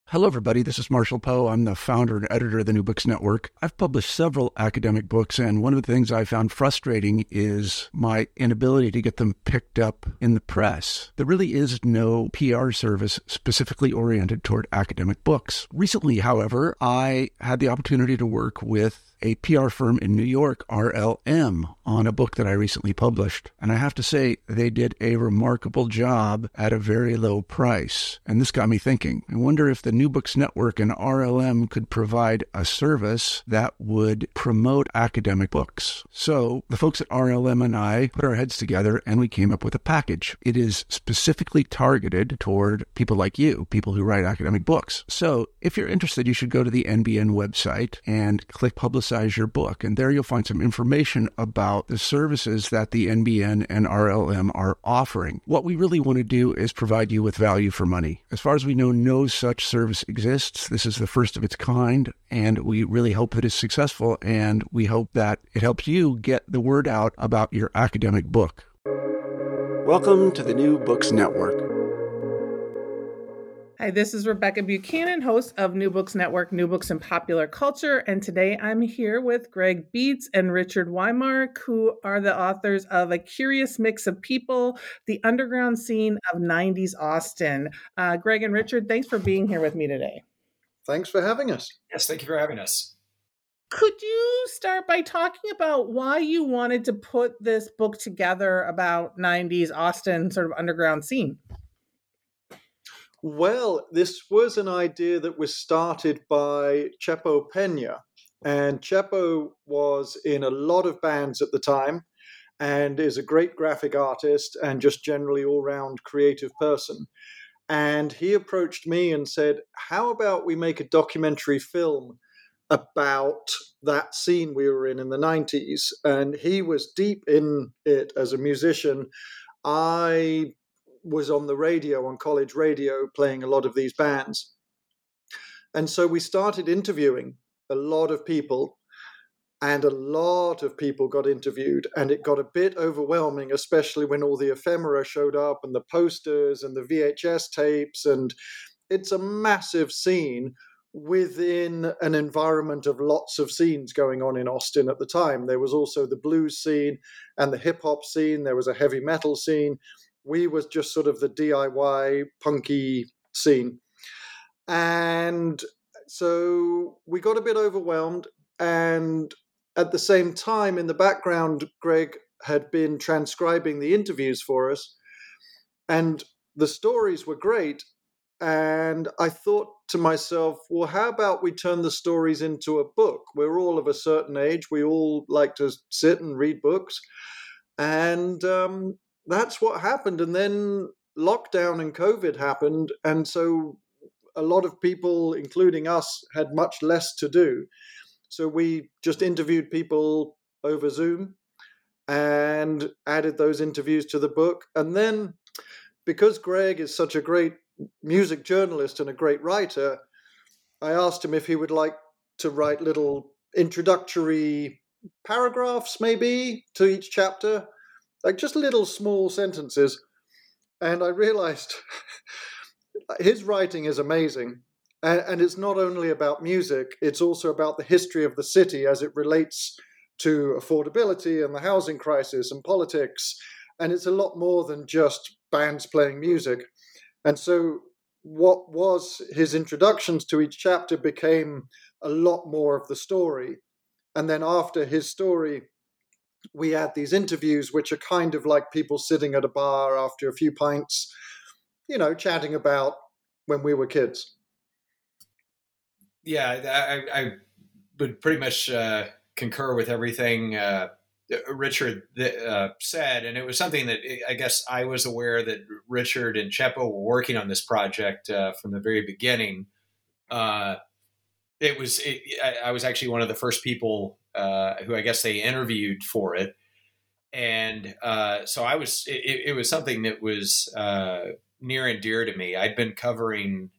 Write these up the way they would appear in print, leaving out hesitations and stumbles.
Hello, everybody. This is Marshall Poe. I'm the founder and editor of the New Books Network. I've published several academic books, and one of the things I found frustrating is my inability to get them picked up in the press. There really is no PR service specifically oriented toward academic books. Recently, however, I had the opportunity to work with a PR firm in New York, RLM, on a book that I recently published. And I have to say, they did a remarkable job at a very low price. And this got me thinking. I wonder if the New Books Network and RLM could provide a service that would promote academic books. So the folks at RLM and I put our heads together and we came up with a package. It is specifically targeted toward people like you, people who write academic books. So if you're interested, you should go to the NBN website and click Publicize Your Book. And there you'll find some information about the services that the NBN and RLM are offering. What we really want to do is provide you with value for money. As far as we know, no such service exists. This is the first of its kind, and we really hope that it's successful, and we hope that it helps you get the word out about your academic book. Welcome to the New Books Network. Hi, this is Rebecca Buchanan, host of New Books Network, New Books in Popular Culture. And today I'm here with Greg Beetz and Richard Weimark, who are the authors of A Curious Mix of People, the Underground Scene of 90s Austin. Greg and Richard, thanks for being here with me today. Thanks for having us. Yes, thank you for having us. Could you start by talking about why you wanted to put this book together about 90s Austin sort of underground scene? Well, this was an idea that was started by Chepo Pena. And Chepo was in a lot of bands at the time and is a great graphic artist and just generally all-round creative person. And he approached me and said, how about we make a documentary film about that scene we were in the 90s? And he was deep in it as a musician. I was on the radio, on college radio, playing a lot of these bands. And so we started interviewing a lot of people, and a lot of people got interviewed, and it got a bit overwhelming, especially when all the ephemera showed up and the posters and the VHS tapes. And it's a massive scene within an environment of lots of scenes going on in Austin at the time. There was also the blues scene and the hip hop scene. There was a heavy metal scene. We was just sort of the DIY punky scene. And so we got a bit overwhelmed. And at the same time, in the background, Greg had been transcribing the interviews for us. And the stories were great. And I thought to myself, well, how about we turn the stories into a book? We're all of a certain age. We all like to sit and read books. And that's what happened. And then lockdown and COVID happened. And so a lot of people, including us, had much less to do. So we just interviewed people over Zoom and added those interviews to the book. And then because Greg is such a great music journalist and a great writer, I asked him if he would like to write little introductory paragraphs, maybe, to each chapter. Like just little small sentences. And I realized his writing is amazing. And it's not only about music, it's also about the history of the city as it relates to affordability and the housing crisis and politics. And it's a lot more than just bands playing music. And so what was his introductions to each chapter became a lot more of the story. And then after his story, we had these interviews, which are kind of like people sitting at a bar after a few pints, chatting about when we were kids. Yeah, I would pretty much concur with everything Richard said. And it was something that I guess I was aware that Richard and Chepo were working on this project from the very beginning. I was actually one of the first people who I guess they interviewed for it. And so it was something that was near and dear to me. I'd been covering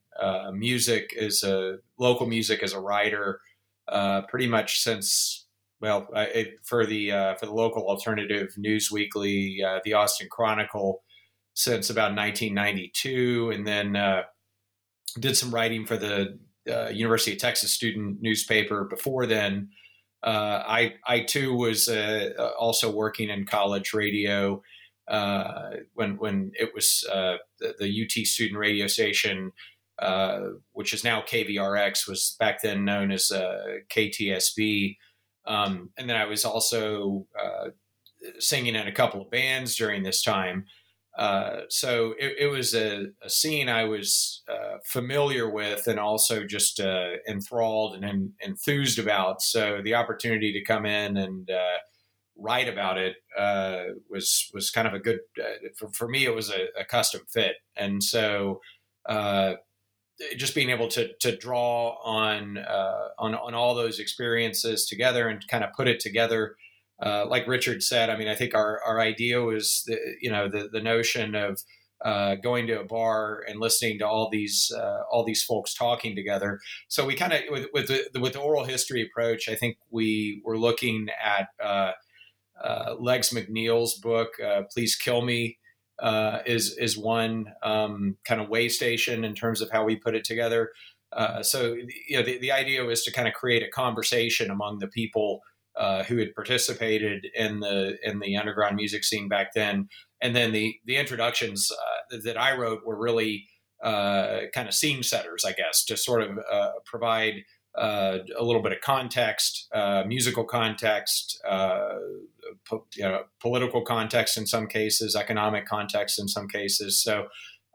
local music as a writer pretty much since, for the local alternative news weekly, the Austin Chronicle, since about 1992. And then did some writing for the University of Texas student newspaper before then. I too was also working in college radio when it was the UT student radio station, which is now KVRX, was back then known as KTSB. And then I was also singing in a couple of bands during this time. So it was a scene I was familiar with and also just enthralled and enthused about. So the opportunity to come in and write about it was kind of a good, for me, it was a custom fit. And so just being able to draw on all those experiences together and kind of put it together. Like Richard said, I mean, I think our idea was, the notion of going to a bar and listening to all these folks talking together. So we kind of, with the oral history approach, I think we were looking at Legs McNeil's book, Please Kill Me, is one kind of way station in terms of how we put it together. So the idea was to kind of create a conversation among the people who had participated in the underground music scene back then. And then the introductions that I wrote were really kind of scene setters, I guess, to sort of provide a little bit of context, musical context, political context in some cases, economic context in some cases. So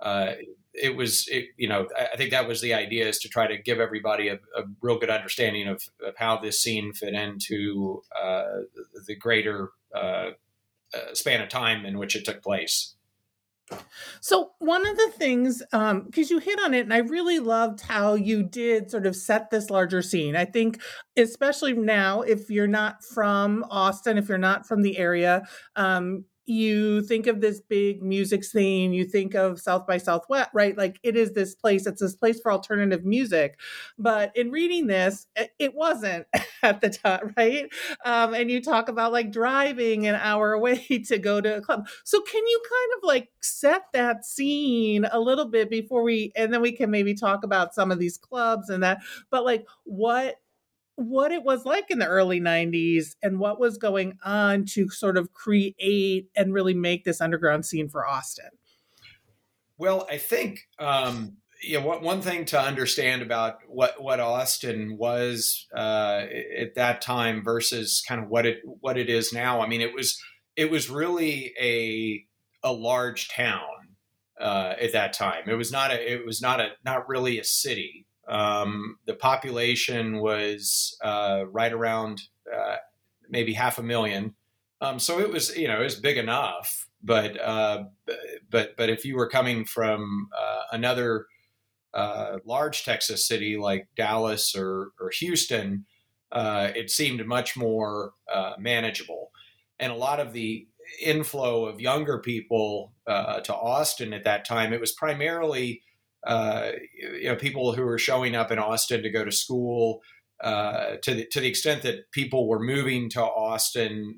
I think that was the idea, is to try to give everybody a real good understanding of how this scene fit into the greater span of time in which it took place. So one of the things, because you hit on it, and I really loved how you did sort of set this larger scene. I think, especially now, if you're not from Austin, if you're not from the area, you think of this big music scene, you think of South by Southwest, right? Like it's this place for alternative music. But in reading this, it wasn't at the time, right? And you talk about like driving an hour away to go to a club. So can you kind of like set that scene a little bit before and then we can maybe talk about some of these clubs and that, but like what it was like in the early 90s and what was going on to sort of create and really make this underground scene for Austin. Well, I think, one thing to understand about what Austin was at that time versus kind of what it is now. I mean, it was really a large town at that time. It was not really a city. The population was right around maybe 500,000. So it was big enough, but if you were coming from another large Texas city like Dallas or Houston, it seemed much more manageable. And a lot of the inflow of younger people to Austin at that time, it was primarily people who were showing up in Austin to go to school. To the extent that people were moving to Austin,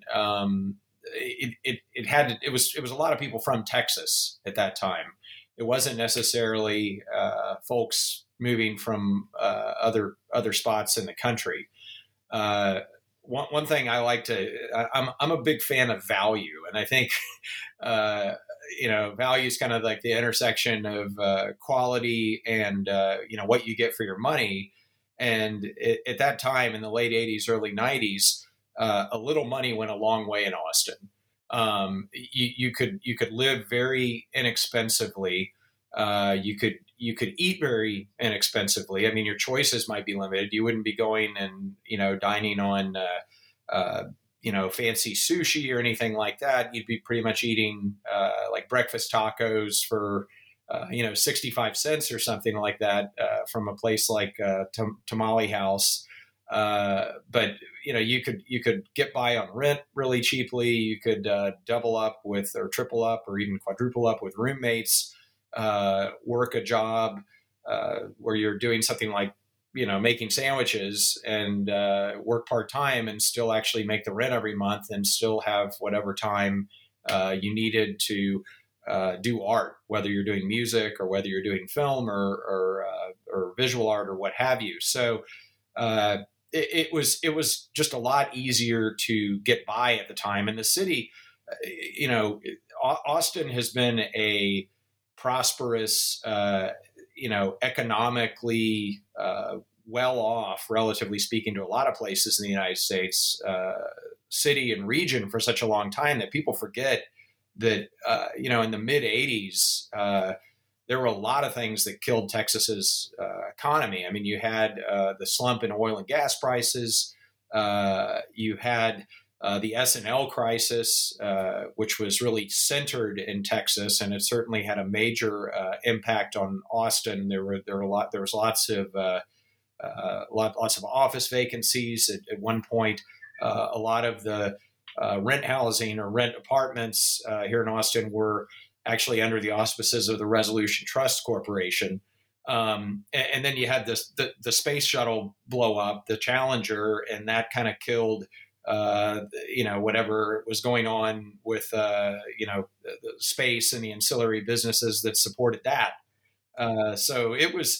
it was a lot of people from Texas at that time. It wasn't necessarily folks moving from other spots in the country. One thing I like I'm a big fan of value, and I think value is kind of like the intersection of quality and what you get for your money. And at that time in the late 80s, early 90s, a little money went a long way in Austin. You could live very inexpensively. You could eat very inexpensively. I mean, your choices might be limited. You wouldn't be going and dining on fancy sushi or anything like that. You'd be pretty much eating like breakfast tacos for 65 cents or something like that from a place like Tamale House. But you could get by on rent really cheaply. You could double up with, or triple up, or even quadruple up with roommates. Work a job where you're doing something like making sandwiches, and work part-time and still actually make the rent every month and still have whatever time you needed to do art, whether you're doing music or whether you're doing film or visual art or what have you. So it was just a lot easier to get by at the time. And the city, Austin has been a prosperous, economically well off, relatively speaking, to a lot of places in the United States, city and region for such a long time that people forget that, in the mid 80s, there were a lot of things that killed Texas's economy. I mean, you had the slump in oil and gas prices. You had the S&L crisis, which was really centered in Texas, and it certainly had a major impact on Austin. There was lots of office vacancies at one point. A lot of the rent housing or rent apartments here in Austin were actually under the auspices of the Resolution Trust Corporation. And then you had the space shuttle blow up, the Challenger, and that kind of killed whatever was going on with the space and the ancillary businesses that supported that. So it was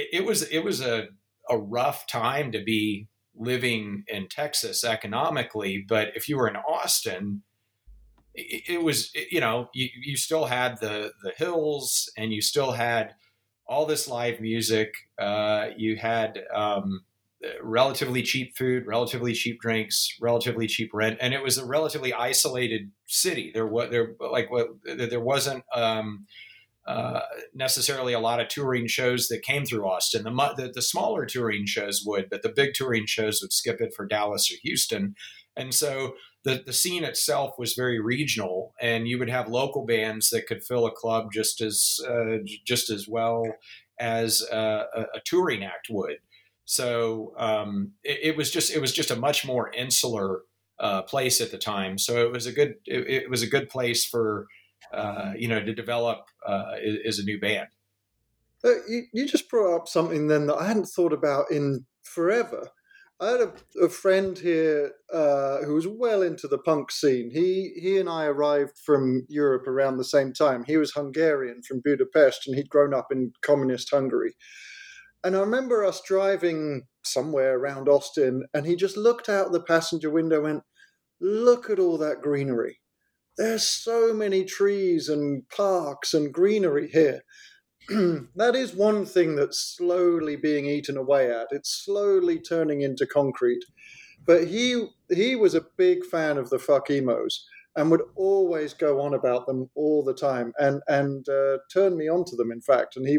a rough time to be living in Texas economically. But if you were in Austin, it was, you still had the hills, and you still had all this live music. You had relatively cheap food, relatively cheap drinks, relatively cheap rent, and it was a relatively isolated city. There wasn't necessarily a lot of touring shows that came through Austin. The smaller touring shows would, but the big touring shows would skip it for Dallas or Houston. And so the scene itself was very regional, and you would have local bands that could fill a club just as well as a touring act would. So it was just a much more insular place at the time. So it was a good place for to develop as a new band. You just brought up something then that I hadn't thought about in forever. I had a friend here who was well into the punk scene. He and I arrived from Europe around the same time. He was Hungarian from Budapest, and he'd grown up in communist Hungary. And I remember us driving somewhere around Austin, and he just looked out the passenger window and went, "Look at all that greenery. There's so many trees and parks and greenery here." That is one thing that's slowly being eaten away at. It's slowly turning into concrete. But he was a big fan of the fuck emos and would always go on about them all the time and turn me on to them, in fact. And he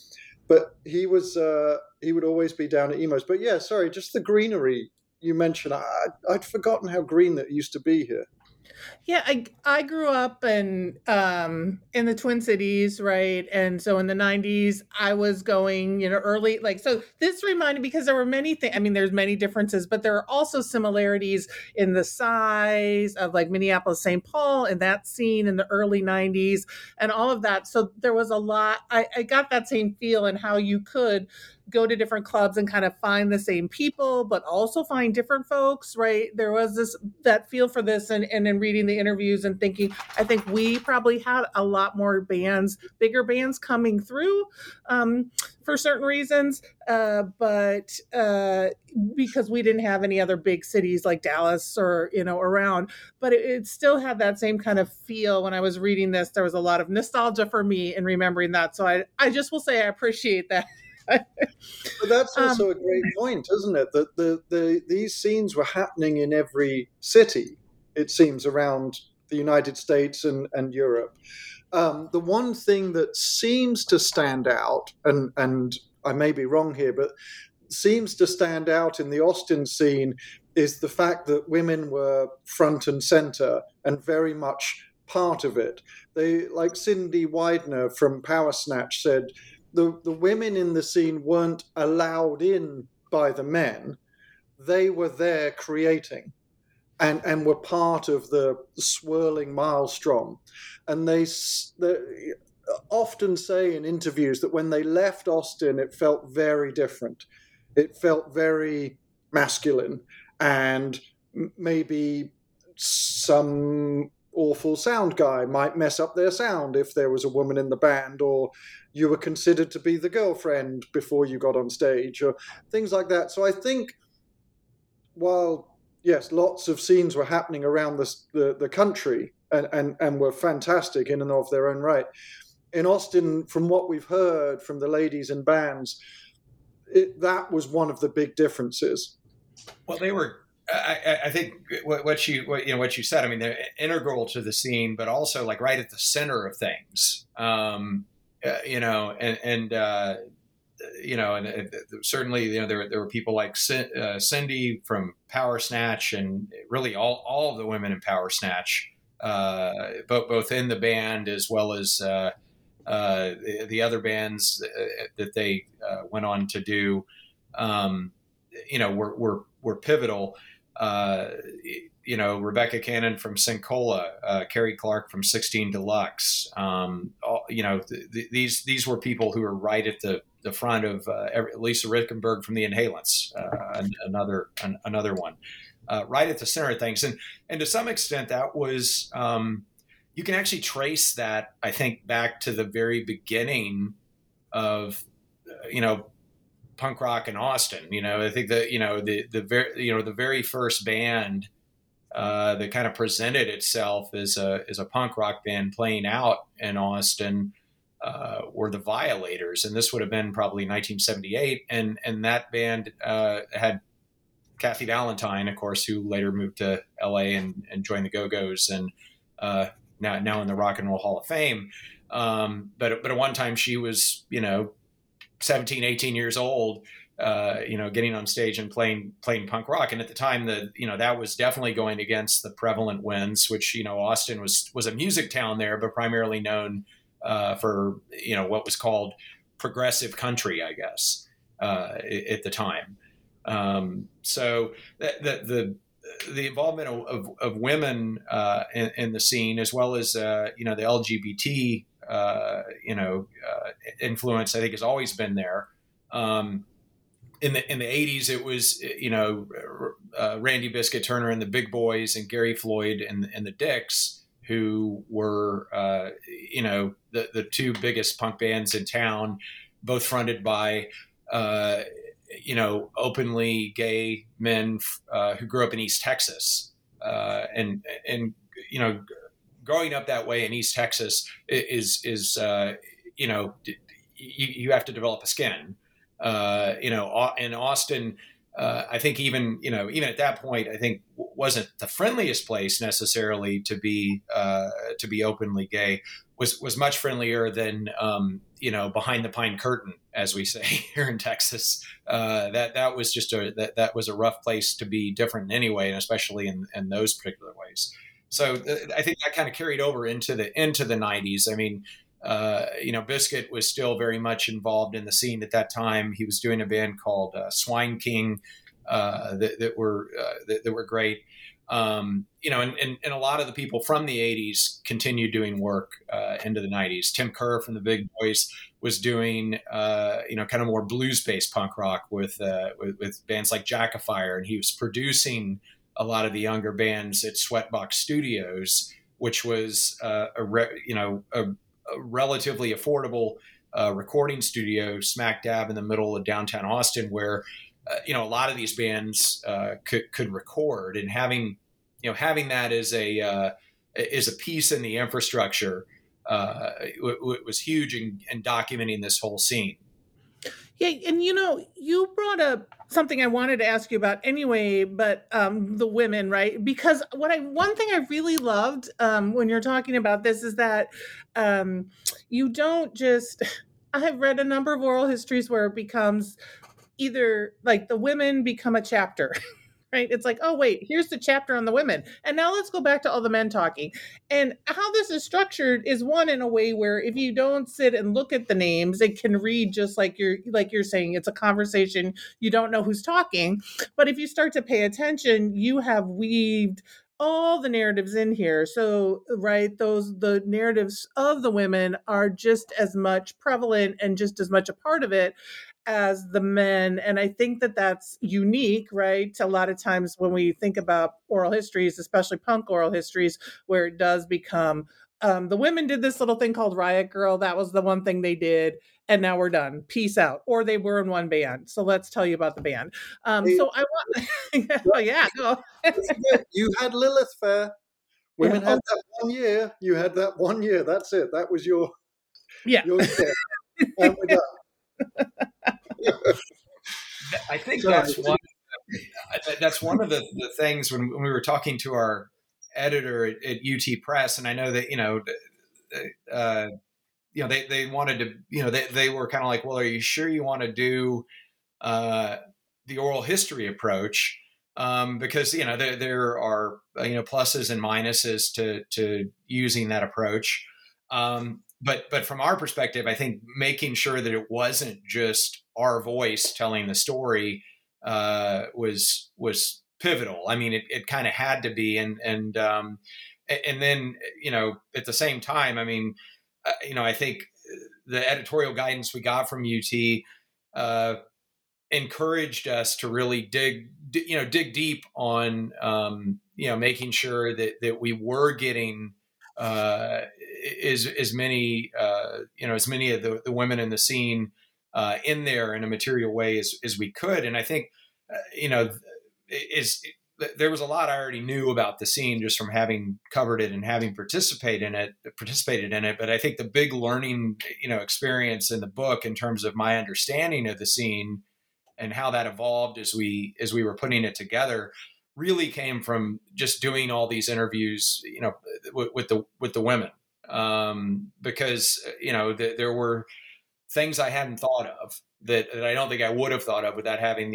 would always be down at emos. But yeah, sorry, just the greenery you mentioned. I'd forgotten how green that used to be here. Yeah, I grew up in the Twin Cities, right? And so in the 90s, I was going, early, so this reminded me, because there were many things. I mean, there's many differences, but there are also similarities in the size of Minneapolis, St. Paul, and that scene in the early 90s and all of that. So there was a lot. I got that same feel in how you could go to different clubs and kind of find the same people, but also find different folks, right? There was that feel for this, and in reading the interviews and thinking, I think we probably had a lot more bigger bands coming through for certain reasons, but because we didn't have any other big cities like Dallas or, around, but it still had that same kind of feel. When I was reading this, there was a lot of nostalgia for me in remembering that. So I just will say I appreciate that. But that's also a great point, isn't it? That these scenes were happening in every city, it seems, around the United States and Europe. The one thing that seems to stand out, and I may be wrong here, but seems to stand out in the Austin scene is the fact that women were front and center and very much part of it. They, like Cindy Widener from Power Snatch said, the women in the scene weren't allowed in by the men. They were there creating and were part of the swirling maelstrom. And they often say in interviews that when they left Austin, it felt very different. It felt very masculine, and maybe some awful sound guy might mess up their sound if there was a woman in the band, or you were considered to be the girlfriend before you got on stage, or things like that. So I think while, yes, lots of scenes were happening around the country and were fantastic in and of their own right, in Austin, from what we've heard from the ladies in bands, that was one of the big differences. Well, they were. I think what you said. I mean, they're integral to the scene, but also like right at the center of things. Certainly, there were people like Cindy from Power Snatch, and really all of the women in Power Snatch, both in the band as well as the other bands that they went on to do. Were pivotal. Rebecca Cannon from Sincola, Carrie Clark from 16 Deluxe. These were people who were right at the front of Lisa Rickenberg from the Inhalants, another one, right at the center of things. And to some extent that was, you can actually trace that, I think, back to the very beginning of, punk rock in Austin. I think that, the very first band that kind of presented itself as a punk rock band playing out in Austin were the Violators, and this would have been probably 1978. And that band had Kathy Valentine, of course, who later moved to LA and joined the Go-Go's, and now in the Rock and Roll Hall of Fame. But at one time she was, 17, 18 years old, getting on stage and playing punk rock. And at the time that was definitely going against the prevalent winds, which, Austin was a music town there, but primarily known for, what was called progressive country, I guess, at the time. So the involvement of women in the scene, as well as, the LGBT influence, I think, has always been there. In the 80s, it was, Randy Biscuit Turner and the Big Boys and Gary Floyd and the Dicks, who were, the two biggest punk bands in town, both fronted by, openly gay men who grew up in East Texas. And growing up that way in East Texas is you have to develop a skin. In Austin, I think even at that point, I think wasn't the friendliest place necessarily to be openly gay. Was much friendlier than behind the pine curtain, as we say here in Texas. That was just that was a rough place to be different anyway, and especially in those particular ways. So I think that kind of carried over into the 90s. I mean, Biscuit was still very much involved in the scene at that time. He was doing a band called Swine King that were great. And a lot of the people from the 80s continued doing work into the 90s. Tim Kerr from the Big Boys was doing kind of more blues-based punk rock with bands like Jackafire, and he was producing a lot of the younger bands at Sweatbox Studios, which was a relatively affordable recording studio smack dab in the middle of downtown Austin, where a lot of these bands could record, and having that as a piece in the infrastructure was huge in documenting this whole scene. Yeah, and you brought up something I wanted to ask you about anyway, but the women, right? Because one thing I really loved when you're talking about this is that you don't just. I have read a number of oral histories where it becomes either like the women become a chapter. Right? It's like, oh, wait, here's the chapter on the women. And now let's go back to all the men talking. And how this is structured is one in a way where if you don't sit and look at the names, it can read just like you're saying, it's a conversation. You don't know who's talking. But if you start to pay attention, you have weaved all the narratives in here. So, right, the narratives of the women are just as much prevalent and just as much a part of it as the men. And I think that that's unique, right? A lot of times when we think about oral histories, especially punk oral histories, where it does become the women did this little thing called Riot Girl. That was the one thing they did. And now we're done. Peace out. Or they were in one band. So let's tell you about the band. So I want, go. You had Lilith Fair. Women had that 1 year. You had that 1 year. That's it. That was your year. And we're done. I think that's one of the things when we were talking to our editor at UT Press, and I know that they wanted to, they were kind of like, well, are you sure you want to do the oral history approach? Because there are pluses and minuses to using that approach. But from our perspective, I think making sure that it wasn't just our voice telling the story was pivotal. I mean, it kind of had to be, and then at the same time, I mean, I think the editorial guidance we got from UT encouraged us to really dig deep on making sure that we were getting as many of the women in the scene in there in a material way as we could. And I think there was a lot I already knew about the scene just from having covered it and having participated in it. But I think the big learning experience in the book in terms of my understanding of the scene and how that evolved as we were putting it together really came from just doing all these interviews, with the women, because there were things I hadn't thought of that I don't think I would have thought of without having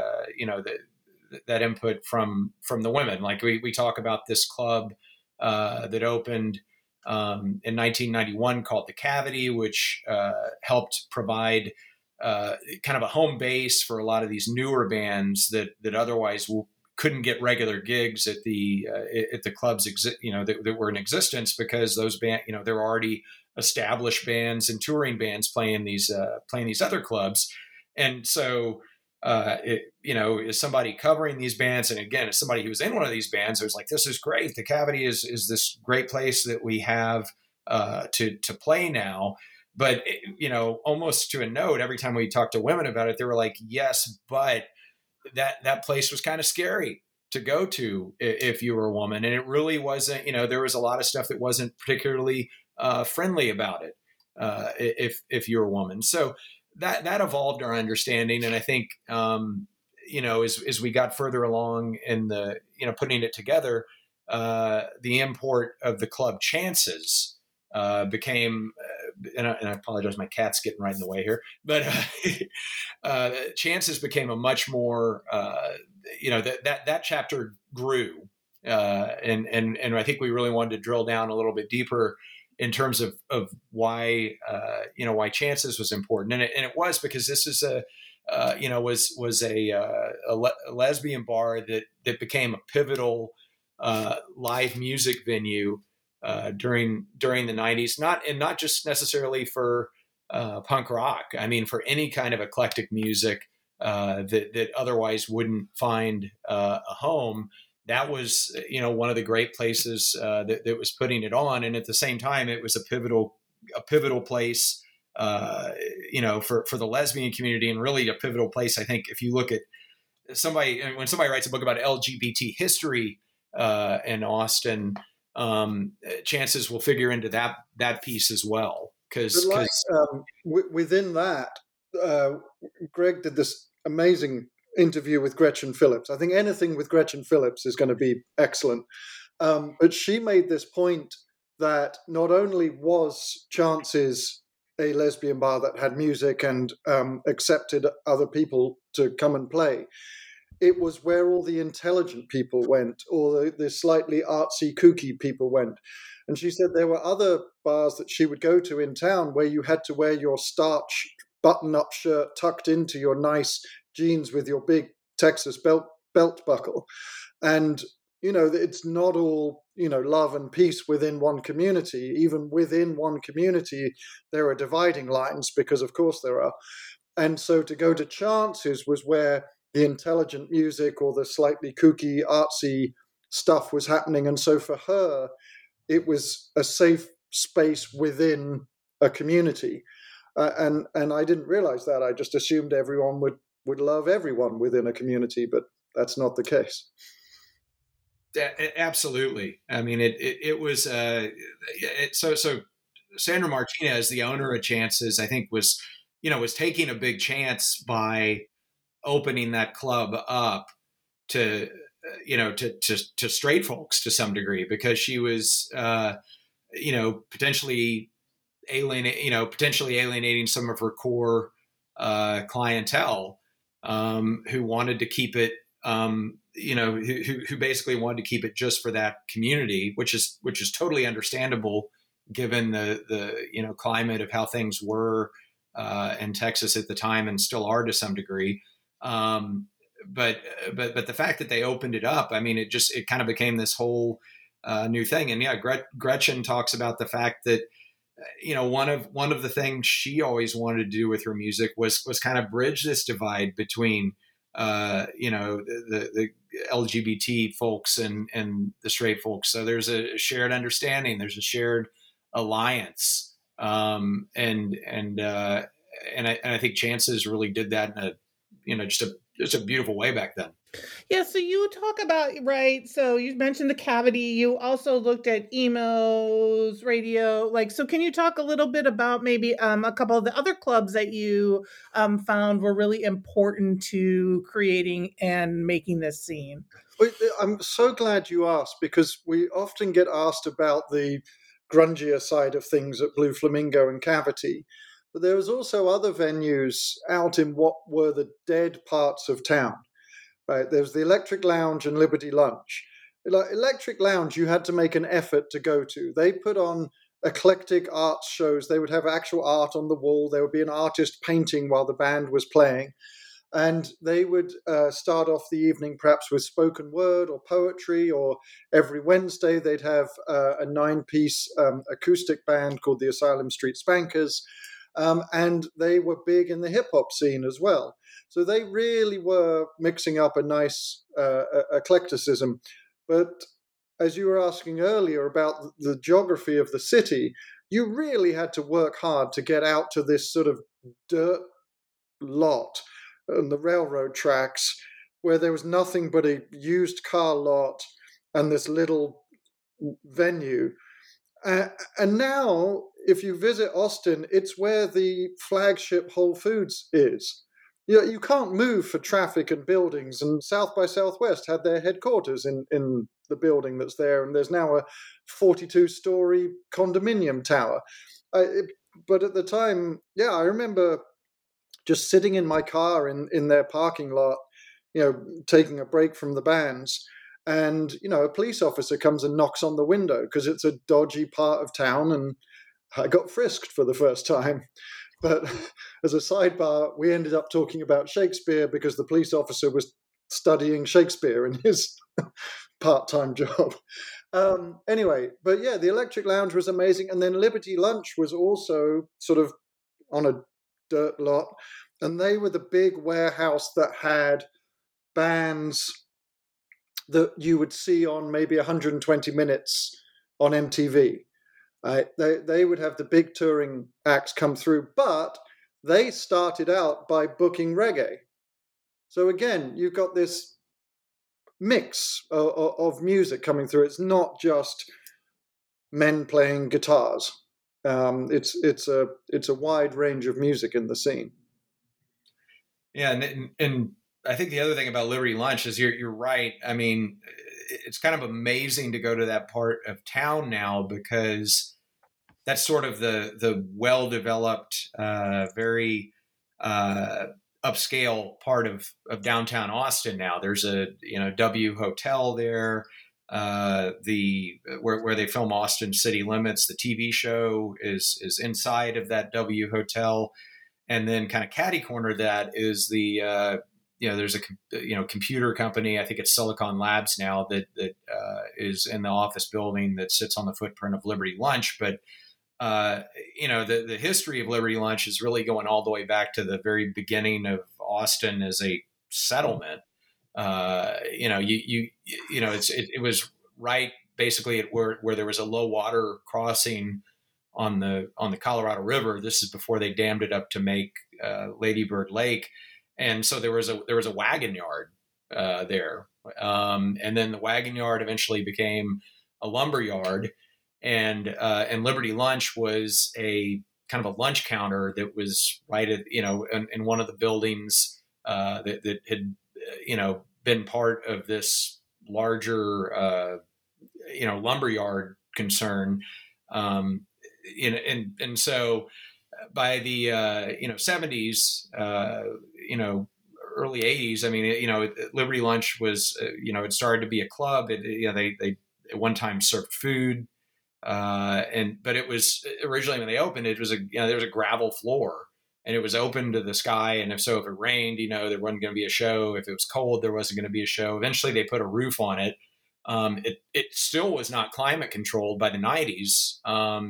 that input from the women. Like we talk about this club that opened in 1991 called The Cavity, which helped provide kind of a home base for a lot of these newer bands that otherwise couldn't get regular gigs at the clubs that were in existence, because those band there were already established bands and touring bands playing these other clubs. And so as somebody covering these bands, and again as somebody who was in one of these bands, it was like, this is great. The Cavity is this great place that we have to play now. But almost to a note, every time we talked to women about it, they were like, yes, but that place was kind of scary to go to if you were a woman. And it really wasn't, there was a lot of stuff that wasn't particularly friendly about it if you're a woman. So that evolved our understanding. And I think, as we got further along in the, putting it together, the import of the club Chances became, and I apologize, my cat's getting right in the way here, but Chances became a much more, that chapter grew, and I think we really wanted to drill down a little bit deeper in terms of why, why Chances was important, and it was because this is was a lesbian bar that became a pivotal live music venue during the 90s, not just necessarily for punk rock. I mean, for any kind of eclectic music that otherwise wouldn't find a home. That was, one of the great places that was putting it on. And at the same time, it was a pivotal place, for the lesbian community, and really a pivotal place. I think if you look at when somebody writes a book about LGBT history in Austin, Chances will figure into that piece as well. Because within that, Greg did this amazing interview with Gretchen Phillips. I think anything with Gretchen Phillips is going to be excellent. But she made this point that not only was Chances a lesbian bar that had music and accepted other people to come and play, it was where all the intelligent people went, or the slightly artsy, kooky people went. And she said there were other bars that she would go to in town where you had to wear your starch button-up shirt tucked into your nice jeans with your big Texas belt buckle. And, it's not all, love and peace within one community. Even within one community, there are dividing lines, because of course there are. And so to go to Chance's was where the intelligent music or the slightly kooky, artsy stuff was happening. And so for her, it was a safe space within a community. And I didn't realize that. I just assumed everyone would love everyone within a community, but that's not the case. Absolutely. I mean, it was so Sandra Martinez, the owner of Chance's, I think was taking a big chance by opening that club up to straight folks to some degree, because she was potentially alienating some of her core clientele who wanted to keep it who basically wanted to keep it just for that community, which is totally understandable given the climate of how things were in Texas at the time and still are to some degree. But the fact that they opened it up, I mean, it kind of became this whole new thing. And yeah, Gretchen talks about the fact that one of the things she always wanted to do with her music was kind of bridge this divide between the LGBT folks and the straight folks. So there's a shared understanding, there's a shared alliance, and I think Chance's really did that in just a beautiful way back then. Yeah, so you talk about, right, so you mentioned the Cavity, you also looked at emos, radio, so can you talk a little bit about maybe a couple of the other clubs that you found were really important to creating and making this scene? I'm so glad you asked, because we often get asked about the grungier side of things at Blue Flamingo and Cavity, but there was also other venues out in what were the dead parts of town. Right, there's the Electric Lounge and Liberty Lunch. Electric Lounge, you had to make an effort to go to. They put on eclectic arts shows. They would have actual art on the wall. There would be an artist painting while the band was playing. And they would start off the evening perhaps with spoken word or poetry, or every Wednesday they'd have a 9-piece acoustic band called the Asylum Street Spankers. And they were big in the hip-hop scene as well. So they really were mixing up a nice eclecticism. But as you were asking earlier about the geography of the city, you really had to work hard to get out to this sort of dirt lot on the railroad tracks, where there was nothing but a used car lot and this little venue. And now, if you visit Austin, it's where the flagship Whole Foods is. You can't move for traffic and buildings, and South by Southwest had their headquarters in the building that's there, and there's now a 42-story condominium tower. But at the time, yeah, I remember just sitting in my car in their parking lot, taking a break from the bands, and, a police officer comes and knocks on the window because it's a dodgy part of town, and I got frisked for the first time. But as a sidebar, we ended up talking about Shakespeare because the police officer was studying Shakespeare in his part-time job. Anyway, but yeah, the Electric Lounge was amazing. And then Liberty Lunch was also sort of on a dirt lot. And they were the big warehouse that had bands that you would see on maybe 120 Minutes on MTV. They would have the big touring acts come through, but they started out by booking reggae. So again, you've got this mix of music coming through. It's not just men playing guitars. It's a wide range of music in the scene. Yeah, and I think the other thing about Liberty Lunch is you're right. I mean, it's kind of amazing to go to that part of town now, because that's sort of the well-developed, very upscale part of downtown Austin now. There's a W Hotel there, where they film Austin City Limits. The TV show is inside of that W Hotel, and then kind of catty corner that is the there's a computer company. I think it's Silicon Labs now that is in the office building that sits on the footprint of Liberty Lunch. But the history of Liberty Lunch is really going all the way back to the very beginning of Austin as a settlement. It was right basically at where there was a low water crossing on the Colorado River. This is before they dammed it up to make Lady Bird Lake, and so there was a wagon yard there, and then the wagon yard eventually became a lumber yard, and Liberty Lunch was a kind of a lunch counter that was right at in one of the buildings that had been part of this larger lumberyard concern, and so by the 70s, early 80s, I mean, Liberty Lunch was it started to be a club. They at one time served food, but it was originally when they opened, it was there was a gravel floor. And it was open to the sky. And if it rained, there wasn't going to be a show. If it was cold, there wasn't going to be a show. Eventually, they put a roof on it. It still was not climate controlled by the 90s.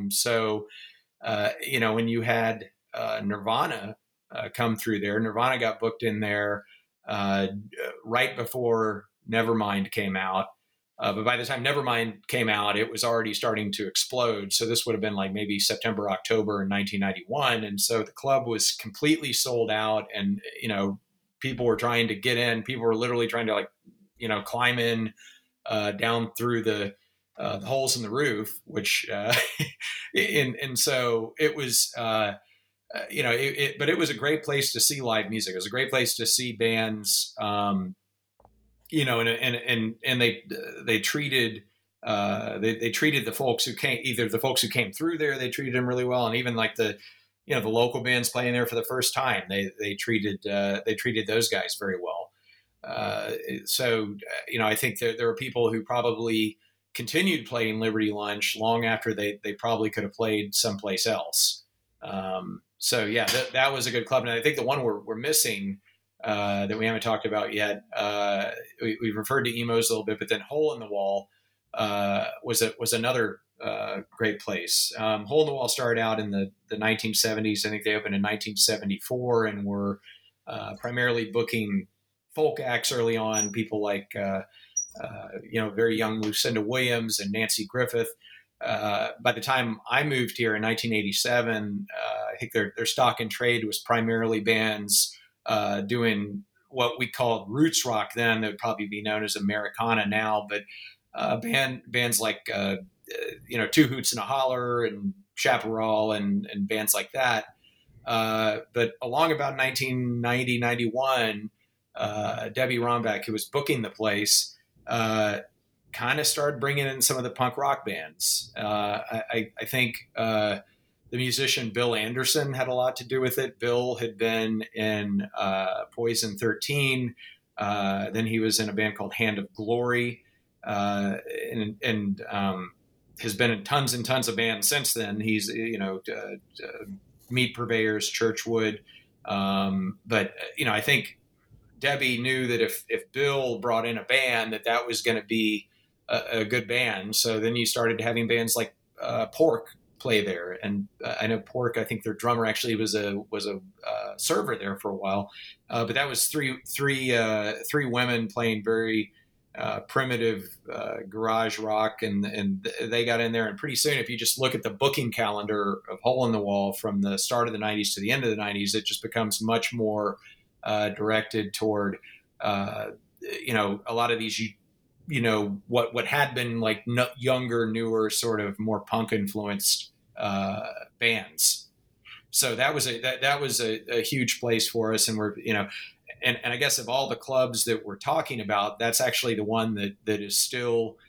When you had Nirvana come through there, Nirvana got booked in there right before Nevermind came out. But by the time Nevermind came out, it was already starting to explode. So this would have been like maybe September, October in 1991. And so the club was completely sold out, and, people were trying to get in. People were literally trying to climb in down through the holes in the roof, which, and so it was, but it was a great place to see live music. It was a great place to see bands, and they treated the folks who came, either the folks who came through there, they treated them really well, and even like the local bands playing there for the first time, they treated those guys very well. I think there were people who probably continued playing Liberty Lunch long after they probably could have played someplace else. That was a good club, and I think the one we're missing, that we haven't talked about yet. We've referred to Emos a little bit, but then Hole in the Wall was another great place. Hole in the Wall started out in the 1970s. I think they opened in 1974 and were primarily booking folk acts early on. People like very young Lucinda Williams and Nancy Griffith. By the time I moved here in 1987, I think their stock and trade was primarily bands doing what we called roots rock then. That would probably be known as Americana now, but bands like Two Hoots and a Holler and Chaparral and bands like that. But along about 1990, 91, Debbie Rombeck, who was booking the place, kind of started bringing in some of the punk rock bands. I think the musician Bill Anderson had a lot to do with it. Bill had been in Poison 13. Then he was in a band called Hand of Glory, and has been in tons and tons of bands since then. He's, Meat Purveyors, Churchwood. But I think Debbie knew that if Bill brought in a band, that was going to be a good band. So then you started having bands like Pork play there, and I know Pork, I think their drummer actually was a server there for a while, but that was three women playing very primitive garage rock, and they got in there, and pretty soon, if you just look at the booking calendar of Hole in the Wall from the start of the 90s to the end of the 90s, it just becomes much more directed toward a lot of these what had been like younger, newer, sort of more punk influenced bands. So that was a huge place for us, and we're and I guess of all the clubs that we're talking about, that's actually the one that is still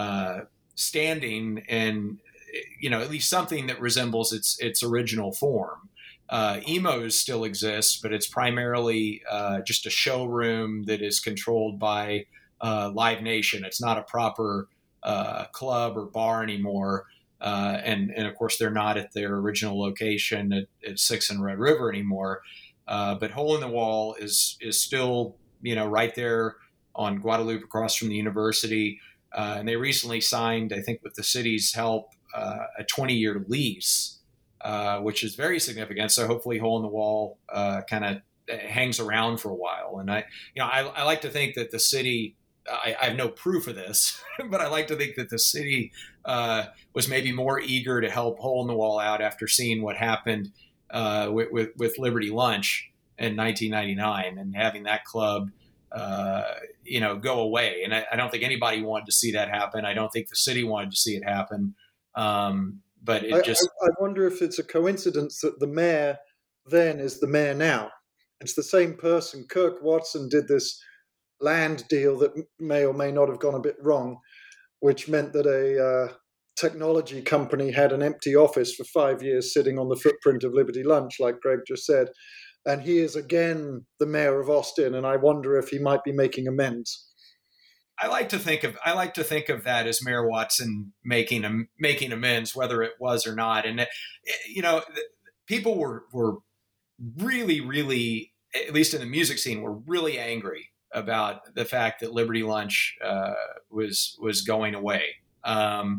standing, and at least something that resembles its original form. Emos still exists, but it's primarily just a showroom that is controlled by Live Nation. It's not a proper club or bar anymore. And of course, they're not at their original location at 6 and Red River anymore. But Hole in the Wall is still, right there on Guadalupe across from the university. And they recently signed, I think with the city's help, a 20-year lease which is very significant. So hopefully Hole in the Wall kind of hangs around for a while. And I like to think that the city, I have no proof of this, but I like to think that the city was maybe more eager to help Hole in the Wall out after seeing what happened with Liberty Lunch in 1999 and having that club, go away. And I don't think anybody wanted to see that happen. I don't think the city wanted to see it happen. But I wonder if it's a coincidence that the mayor then is the mayor now. It's the same person. Kirk Watson did this land deal that may or may not have gone a bit wrong, which meant that a technology company had an empty office for 5 years sitting on the footprint of Liberty Lunch, like Greg just said. And he is again the mayor of Austin, and I wonder if he might be making amends. I like to think of that as Mayor Watson making amends, whether it was or not. And people were really, really, at least in the music scene, were really angry about the fact that Liberty Lunch was going away. But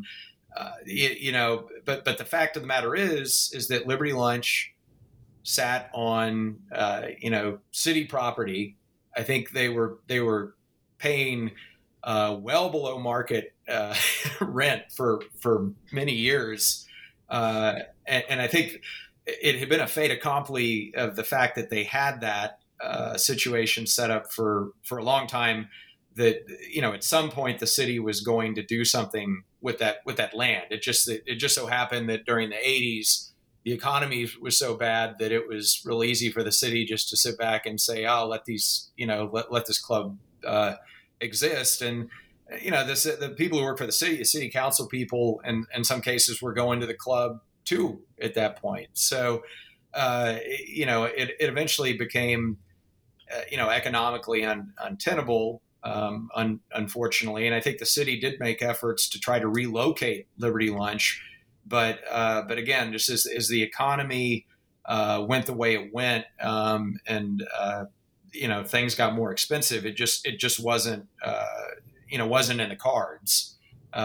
the fact of the matter is that Liberty Lunch sat on city property. I think they were paying well below market rent for many years, and I think it had been a fait accompli of the fact that they had that situation set up for a long time. That at some point the city was going to do something with that land. It just so happened that during the 80s, the economy was so bad that it was real easy for the city just to sit back and say, "Oh, let this club exist." And the people who work for the city council people, and in some cases were going to the club too at that point. So it eventually became economically untenable, unfortunately. And I think the city did make efforts to try to relocate Liberty Lunch, but again, just as the economy went the way it went, and things got more expensive, it just wasn't wasn't in the cards.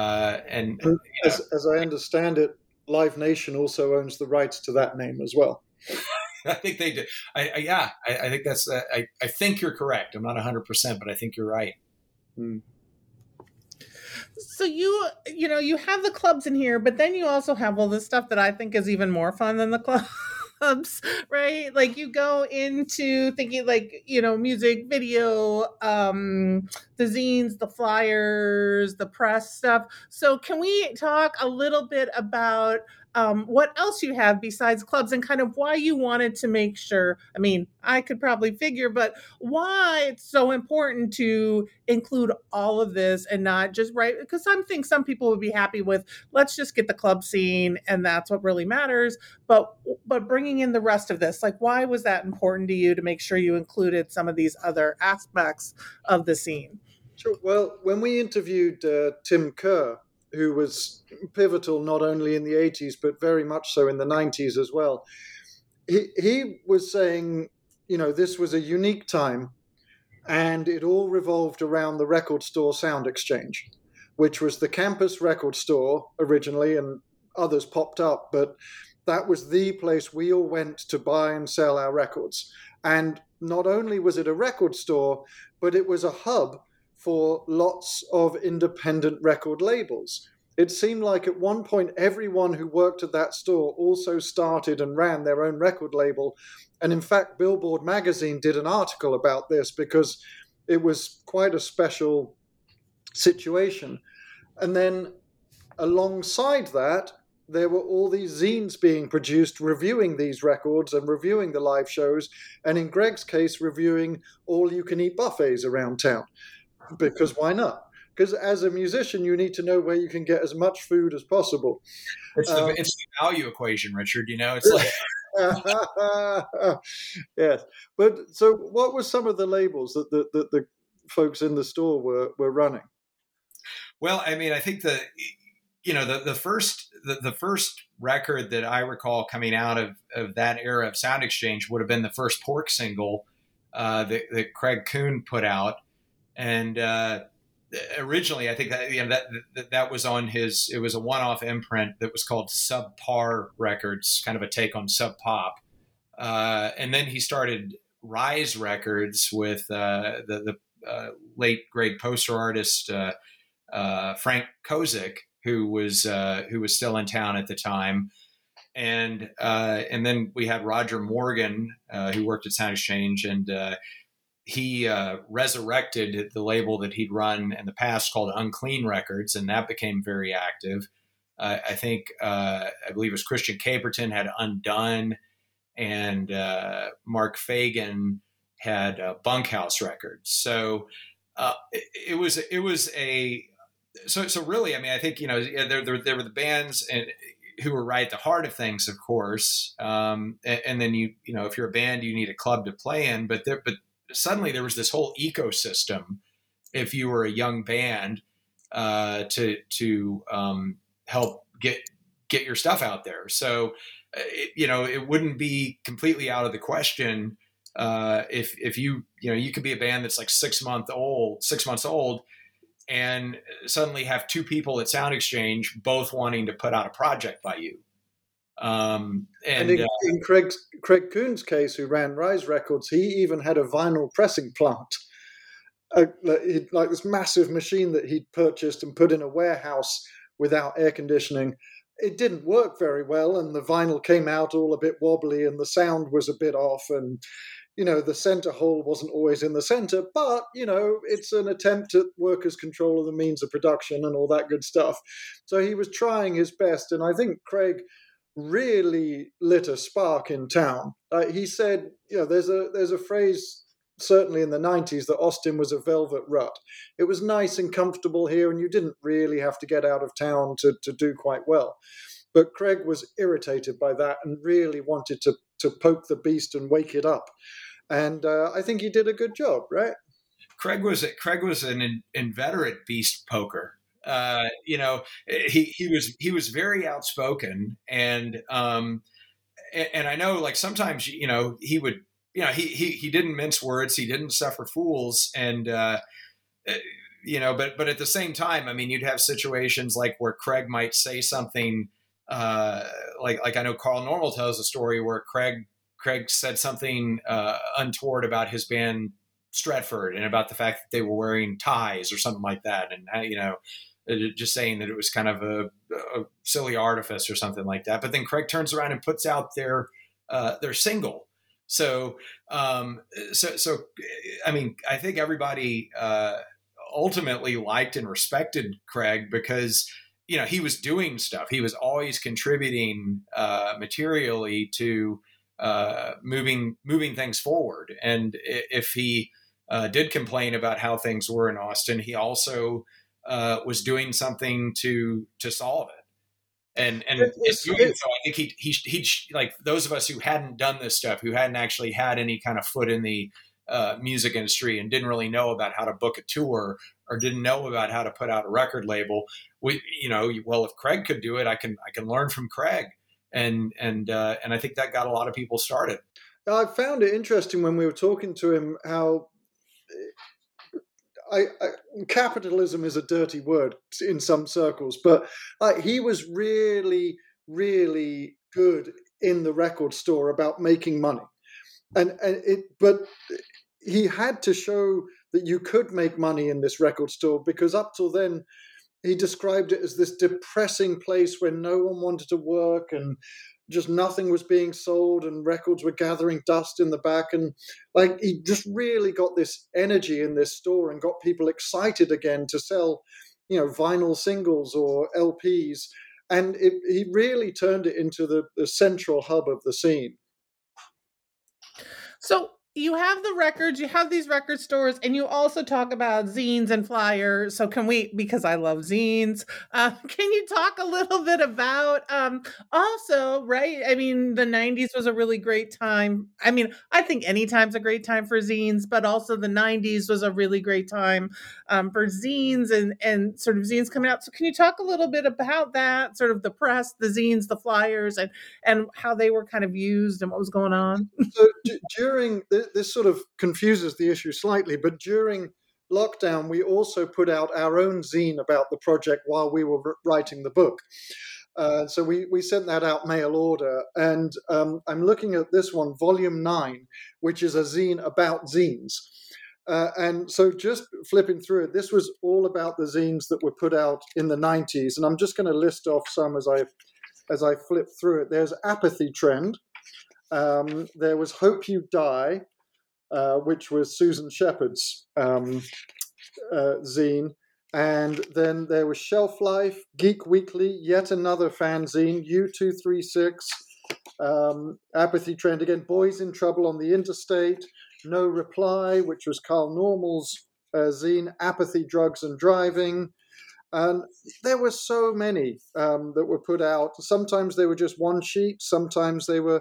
As I understand it, Live Nation also owns the rights to that name as well. I think they do. I think that's. I think you're correct. I'm not 100%, but I think you're right. So you have the clubs in here, but then you also have all this stuff that I think is even more fun than the clubs, right? Like you go into thinking like, music, video, the zines, the flyers, the press stuff. So can we talk a little bit about what else you have besides clubs and kind of why you wanted to make sure? I mean, I could probably figure, but why it's so important to include all of this and not just because I think some people would be happy with, let's just get the club scene and that's what really matters. But bringing in the rest of this, like, why was that important to you to make sure you included some of these other aspects of the scene? Sure. Well, when we interviewed Tim Kerr, who was pivotal not only in the 80s, but very much so in the 90s as well, he was saying, this was a unique time, and it all revolved around the record store Sound Exchange, which was the campus record store originally, and others popped up, but that was the place we all went to buy and sell our records. And not only was it a record store, but it was a hub for lots of independent record labels. It seemed like at one point everyone who worked at that store also started and ran their own record label. And in fact, Billboard magazine did an article about this because it was quite a special situation. And then alongside that, there were all these zines being produced reviewing these records and reviewing the live shows, and in Greg's case, reviewing all-you-can-eat buffets around town. Because why not? Because as a musician, you need to know where you can get as much food as possible. It's the value equation, Richard. It's like... Yes. But so what were some of the labels that the folks in the store were running? Well, I mean, I think the first record that I recall coming out of that era of Sound Exchange would have been the first Pork single that Craig Kuhn put out. And originally, I think that was on his. It was a one-off imprint that was called Subpar Records, kind of a take on Sub Pop. And then he started Rise Records with the late great poster artist Frank Kozik, who was still in town at the time. And then we had Roger Morgan, who worked at Sound Exchange, and he resurrected the label that he'd run in the past called Unclean Records, and that became very active. I believe it was Christian Caperton had Undone, and Mark Fagan had Bunkhouse Records. So it was a so really, I mean, I think there were the bands who were right at the heart of things, of course, and then if you're a band, you need a club to play in, but suddenly there was this whole ecosystem if you were a young band to help get your stuff out there. So it wouldn't be completely out of the question if you could be a band that's like 6 months old and suddenly have two people at Sound Exchange both wanting to put out a project by you. And in Craig Kuhn's case, who ran Rise Records, he even had a vinyl pressing plant, like this massive machine that he'd purchased and put in a warehouse without air conditioning. It didn't work very well, and the vinyl came out all a bit wobbly, and the sound was a bit off, and the center hole wasn't always in the center, but it's an attempt at workers' control of the means of production and all that good stuff. So he was trying his best, and I think Craig really lit a spark in town. He said, there's a phrase certainly in the 90s that Austin was a velvet rut. It was nice and comfortable here, and you didn't really have to get out of town to do quite well. But Craig was irritated by that and really wanted to poke the beast and wake it up. And I think he did a good job, right? Craig was an inveterate beast poker. He was very outspoken, and I know, like, sometimes he would he didn't mince words, he didn't suffer fools, and but at the same time, I mean, you'd have situations like where Craig might say something like I know Carl Normal tells a story where Craig said something untoward about his band Stretford and about the fact that they were wearing ties or something like that, and just saying that it was kind of a silly artifice or something like that. But then Craig turns around and puts out their single. So I mean, I think everybody ultimately liked and respected Craig because he was doing stuff. He was always contributing materially to moving things forward. And if he did complain about how things were in Austin, he also was doing something to solve it. And in doing so, I think he like those of us who hadn't done this stuff, who hadn't actually had any kind of foot in the music industry and didn't really know about how to book a tour or didn't know about how to put out a record label, well, if Craig could do it, I can learn from Craig. And I think that got a lot of people started. I found it interesting when we were talking to him how capitalism is a dirty word in some circles, but he was really, really good in the record store about making money, but he had to show that you could make money in this record store, because up till then he described it as this depressing place where no one wanted to work and just nothing was being sold and records were gathering dust in the back. And like, he just really got this energy in this store and got people excited again to sell, vinyl singles or LPs. And he really turned it into the central hub of the scene. So you have the records, you have these record stores, and you also talk about zines and flyers. So can we, because I love zines, can you talk a little bit about also, right? I mean, the 90s was a really great time. I mean, I think any time's a great time for zines, but also the 90s was a really great time for zines and sort of zines coming out. So can you talk a little bit about that, sort of the press, the zines, the flyers, and how they were kind of used and what was going on? So during this sort of confuses the issue slightly, but during lockdown, we also put out our own zine about the project while we were writing the book. So we sent that out mail order. And I'm looking at this one, Volume 9, which is a zine about zines. And so just flipping through it, this was all about the zines that were put out in the 90s. And I'm just going to list off some as I flip through it. There's Apathy Trend. There was Hope You Die, which was Susan Shepard's zine. And then there was Shelf Life, Geek Weekly, yet another fanzine, U236, Apathy Trend again, Boys in Trouble on the Interstate, No Reply, which was Carl Normal's zine, Apathy, Drugs and Driving. And there were so many that were put out. Sometimes they were just one sheet. Sometimes they were,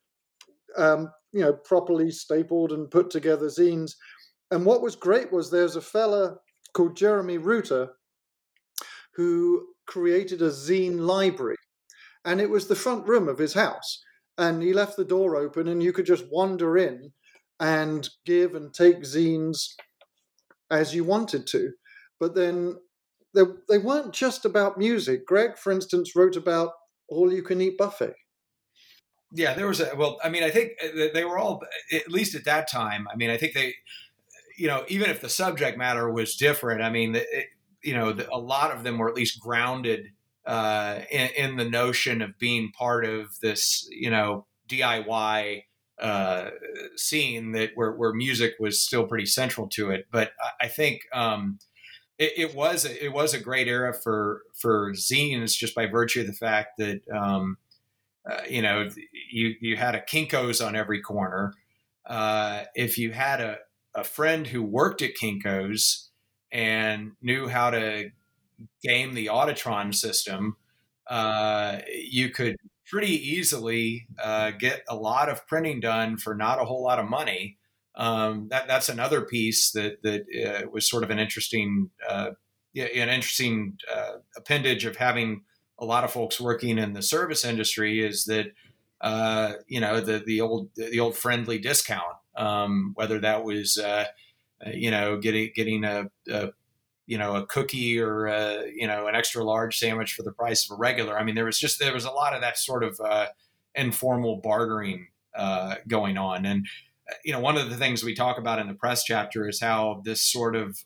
properly stapled and put together zines. And what was great was there's a fella called Jeremy Reuter who created a zine library. And it was the front room of his house. And he left the door open and you could just wander in and give and take zines as you wanted to. But then they weren't just about music. Greg, for instance, wrote about all-you-can-eat buffet. Yeah, there was I think they were all, at least at that time, I think they, even if the subject matter was different, a lot of them were at least grounded in the notion of being part of this, DIY scene where music was still pretty central to it. But I think it was a great era for zines just by virtue of the fact that you had a Kinko's on every corner. If you had a friend who worked at Kinko's and knew how to game the Auditron system, you could pretty easily get a lot of printing done for not a whole lot of money. That's another piece that was sort of an interesting appendage of having a lot of folks working in the service industry, is that the old friendly discount, whether that was getting a cookie or an extra large sandwich for the price of a regular. There was a lot of that sort of informal bartering going on. And one of the things we talk about in the press chapter is how this sort of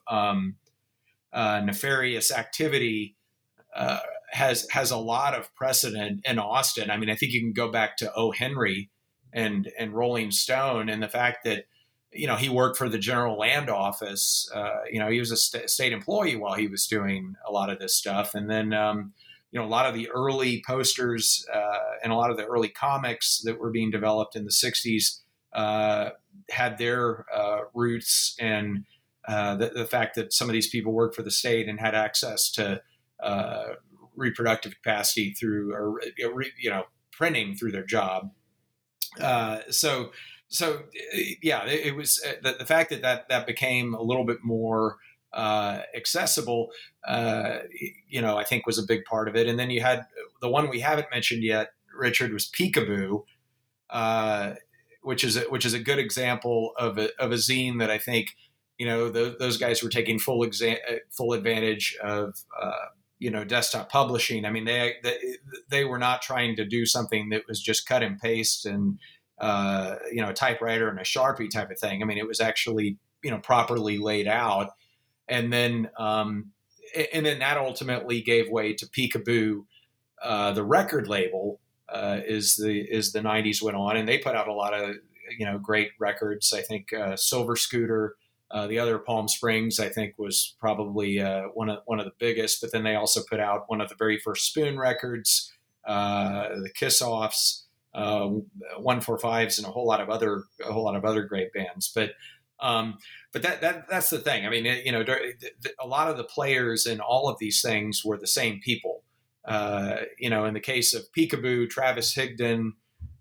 nefarious activity has a lot of precedent in Austin. I think you can go back to O. Henry and Rolling Stone, and the fact that he worked for the General Land Office. He was a state employee while he was doing a lot of this stuff. And then, a lot of the early posters and a lot of the early comics that were being developed in the 60s had their roots in the fact that some of these people worked for the state and had access to reproductive capacity through, printing through their job. So it was the fact that became a little bit more accessible, I think was a big part of it. And then you had the one we haven't mentioned yet, Richard, was Peekaboo, which is a good example of a zine that I think, those guys were taking full advantage of, desktop publishing. They were not trying to do something that was just cut and paste and, a typewriter and a Sharpie type of thing. It was actually, properly laid out. And then that ultimately gave way to Peekaboo, the record label, as the 90s went on, and they put out a lot of, great records. I think Silver Scooter, the other Palm Springs, I think was probably one of the biggest. But then they also put out one of the very first Spoon records, the Kiss Offs, 145s, and a whole lot of other great bands. But that's the thing. A lot of the players in all of these things were the same people. In the case of Peekaboo, Travis Higdon,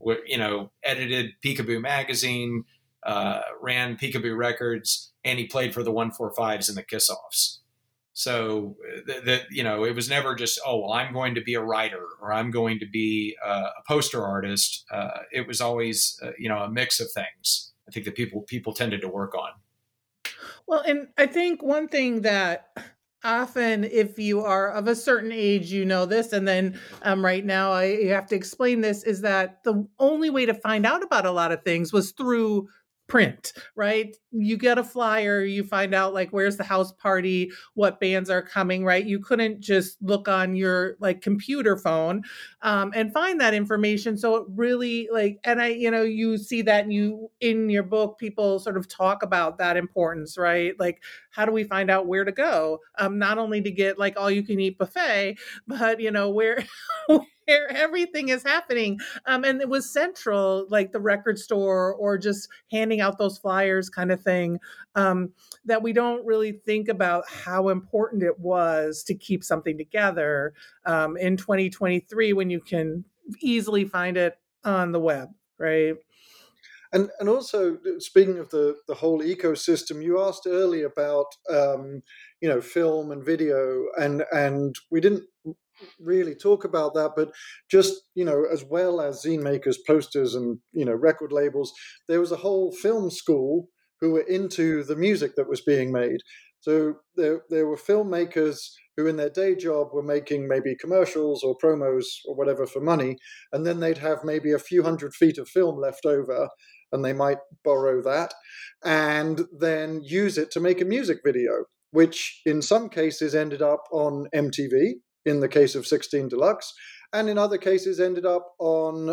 edited Peekaboo magazine, ran Peekaboo Records, and he played for the 145s and the Kiss Offs. So it was never just, I'm going to be a writer or I'm going to be a poster artist. It was always, a mix of things. I think that people tended to work on. Well, and I think one thing that often, if you are of a certain age, you know this, and then right now you have to explain this, is that the only way to find out about a lot of things was through print, right? You get a flyer, you find out like where's the house party, what bands are coming, right? You couldn't just look on your like computer phone and find that information. So it really like, and you see that in your book, people sort of talk about that importance, right? Like, how do we find out where to go? Not only to get like all you can eat buffet, but where where everything is happening. And it was central, like the record store or just handing out those flyers kind of thing, that we don't really think about how important it was to keep something together in 2023 when you can easily find it on the web, right? And also, speaking of the whole ecosystem, you asked earlier about film and video, and we didn't really talk about that, but just as well as zine makers, posters, and record labels, there was a whole film school who were into the music that was being made. So there were filmmakers who in their day job were making maybe commercials or promos or whatever for money, and then they'd have maybe a few 100 feet of film left over, and they might borrow that and then use it to make a music video, which in some cases ended up on MTV, in the case of 16 Deluxe, and in other cases ended up on,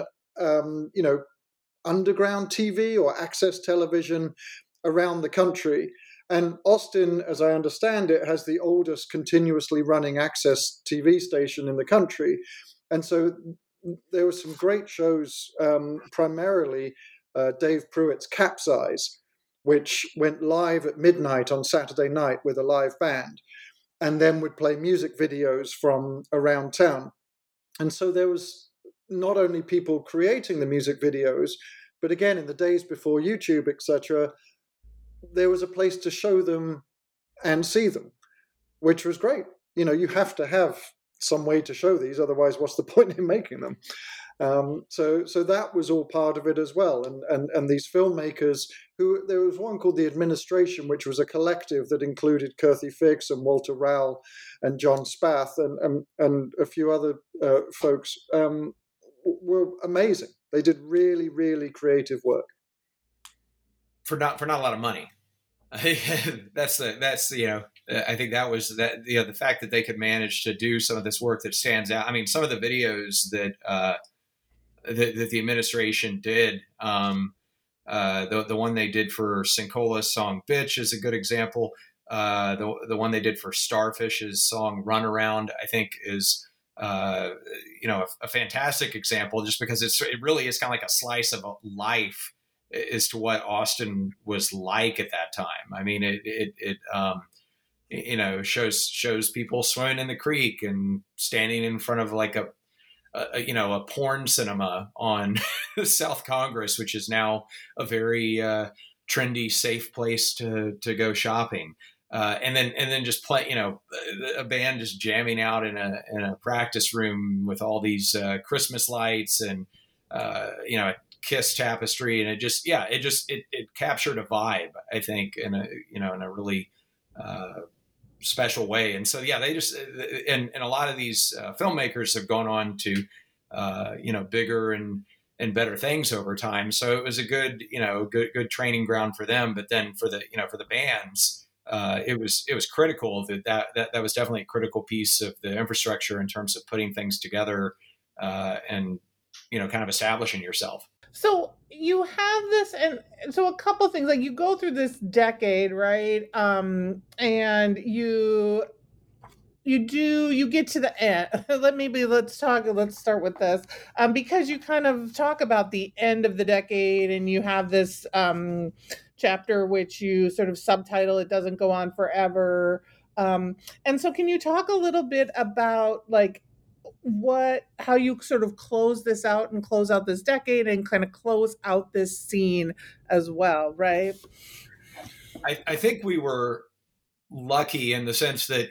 underground TV or access television around the country. And Austin, as I understand it, has the oldest continuously running access TV station in the country. And so there were some great shows, primarily Dave Pruitt's Capsize, which went live at midnight on Saturday night with a live band, and then would play music videos from around town. And so there was not only people creating the music videos, but again, in the days before YouTube, etc., there was a place to show them and see them, which was great. You have to have some way to show these, otherwise what's the point in making them? So that was all part of it as well. And these filmmakers, who there was one called The Administration, which was a collective that included Kirthy Fix and Walter Rowell and John Spath and a few other folks, were amazing. They did really, really creative work for not a lot of money. I think that was the fact that they could manage to do some of this work that stands out. I mean, some of the videos that the Administration did, the one they did for Sincola's song "Bitch" is a good example. The one they did for Starfish's song "Runaround," I think, is a fantastic example, just because it really is kind of like a slice of life as to what Austin was like at that time. I mean, it shows people swimming in the creek and standing in front of like a porn cinema on South Congress, which is now a very trendy, safe place to go shopping. And then just play, a band just jamming out in a practice room with all these Christmas lights and a Kiss tapestry, and it captured a vibe, I think, in a really special way. And so they just and a lot of these filmmakers have gone on to bigger and better things over time. So it was a good training ground for them. But then for the bands, it was critical that was definitely a critical piece of the infrastructure in terms of putting things together and kind of establishing yourself. So you have this, and so a couple things, like you go through this decade, right? And you get to the end. Let's start with this, because you kind of talk about the end of the decade, and you have this chapter which you sort of subtitle "It Doesn't Go On Forever." And so can you talk a little bit about like how you sort of close this out and close out this decade and kind of close out this scene as well, right? I think we were lucky in the sense that,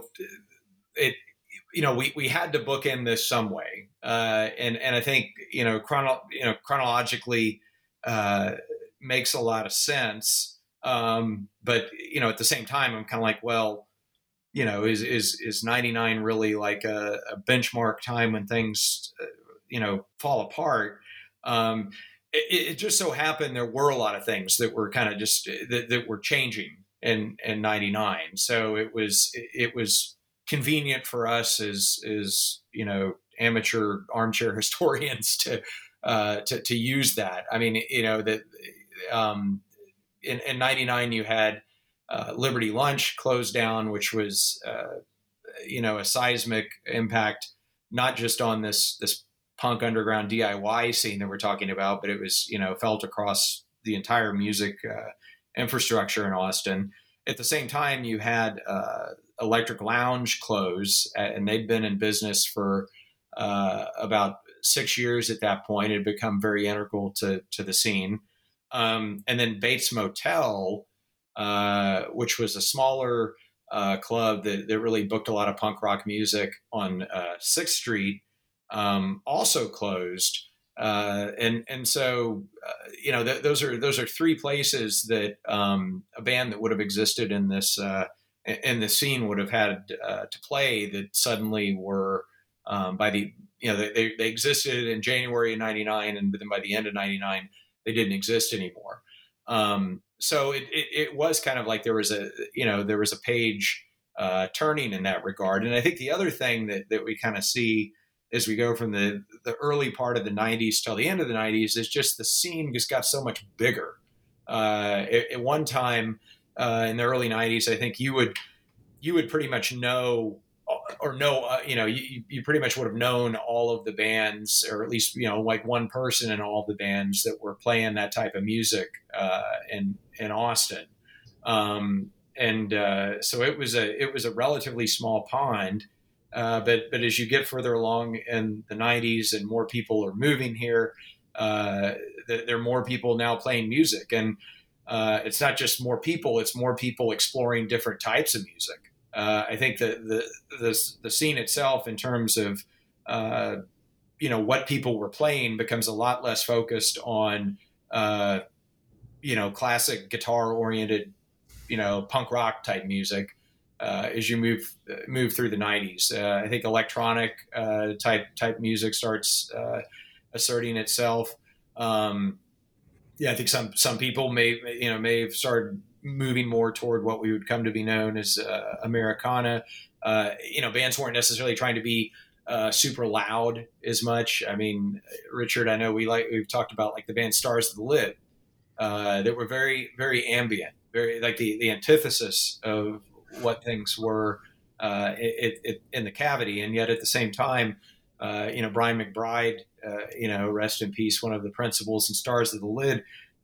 we had to bookend this some way. And I think, chronologically makes a lot of sense. But, at the same time, I'm kind of like, well, is 99 really like a benchmark time when things, fall apart? It just so happened there were a lot of things that were kind of just that were changing in 99. So it was convenient for us as amateur armchair historians to use that. I mean, that in 99 you had Liberty Lunch closed down, which was a seismic impact, not just on this punk underground DIY scene that we're talking about, but it was felt across the entire music infrastructure in Austin. At the same time, you had Electric Lounge close, and they'd been in business for about 6 years at that point. It had become very integral to the scene. And then Bates Motel, which was a smaller club that really booked a lot of punk rock music on 6th Street, also closed. And so, those are three places that a band that would have existed in this in the scene would have had to play that suddenly were by the they existed in January of 99, and then by the end of 99 they didn't exist anymore. So it was kind of like there was a page turning in that regard. And I think the other thing that we kind of see as we go from the early part of the 90s till the end of the 90s is just the scene just got so much bigger. At one time in the early 90s, I think you would pretty much know, you pretty much would have known all of the bands, or at least, like one person in all of the bands that were playing that type of music in Austin. So it was a relatively small pond. But as you get further along in the 90s and more people are moving here, there are more people now playing music. And it's not just more people, it's more people exploring different types of music. I think that the scene itself, in terms of what people were playing, becomes a lot less focused on classic guitar oriented punk rock type music as you move through the 90s. I think electronic type music starts asserting itself. I think some people may have started moving more toward what we would come to be known as Americana. Bands weren't necessarily trying to be super loud as much. I mean, Richard, I know we've talked about like the band Stars of the Lid that were very, very ambient, very like the antithesis of what things were in the Cavity. And yet at the same time, Brian McBride, rest in peace, one of the principals and Stars of the Lid,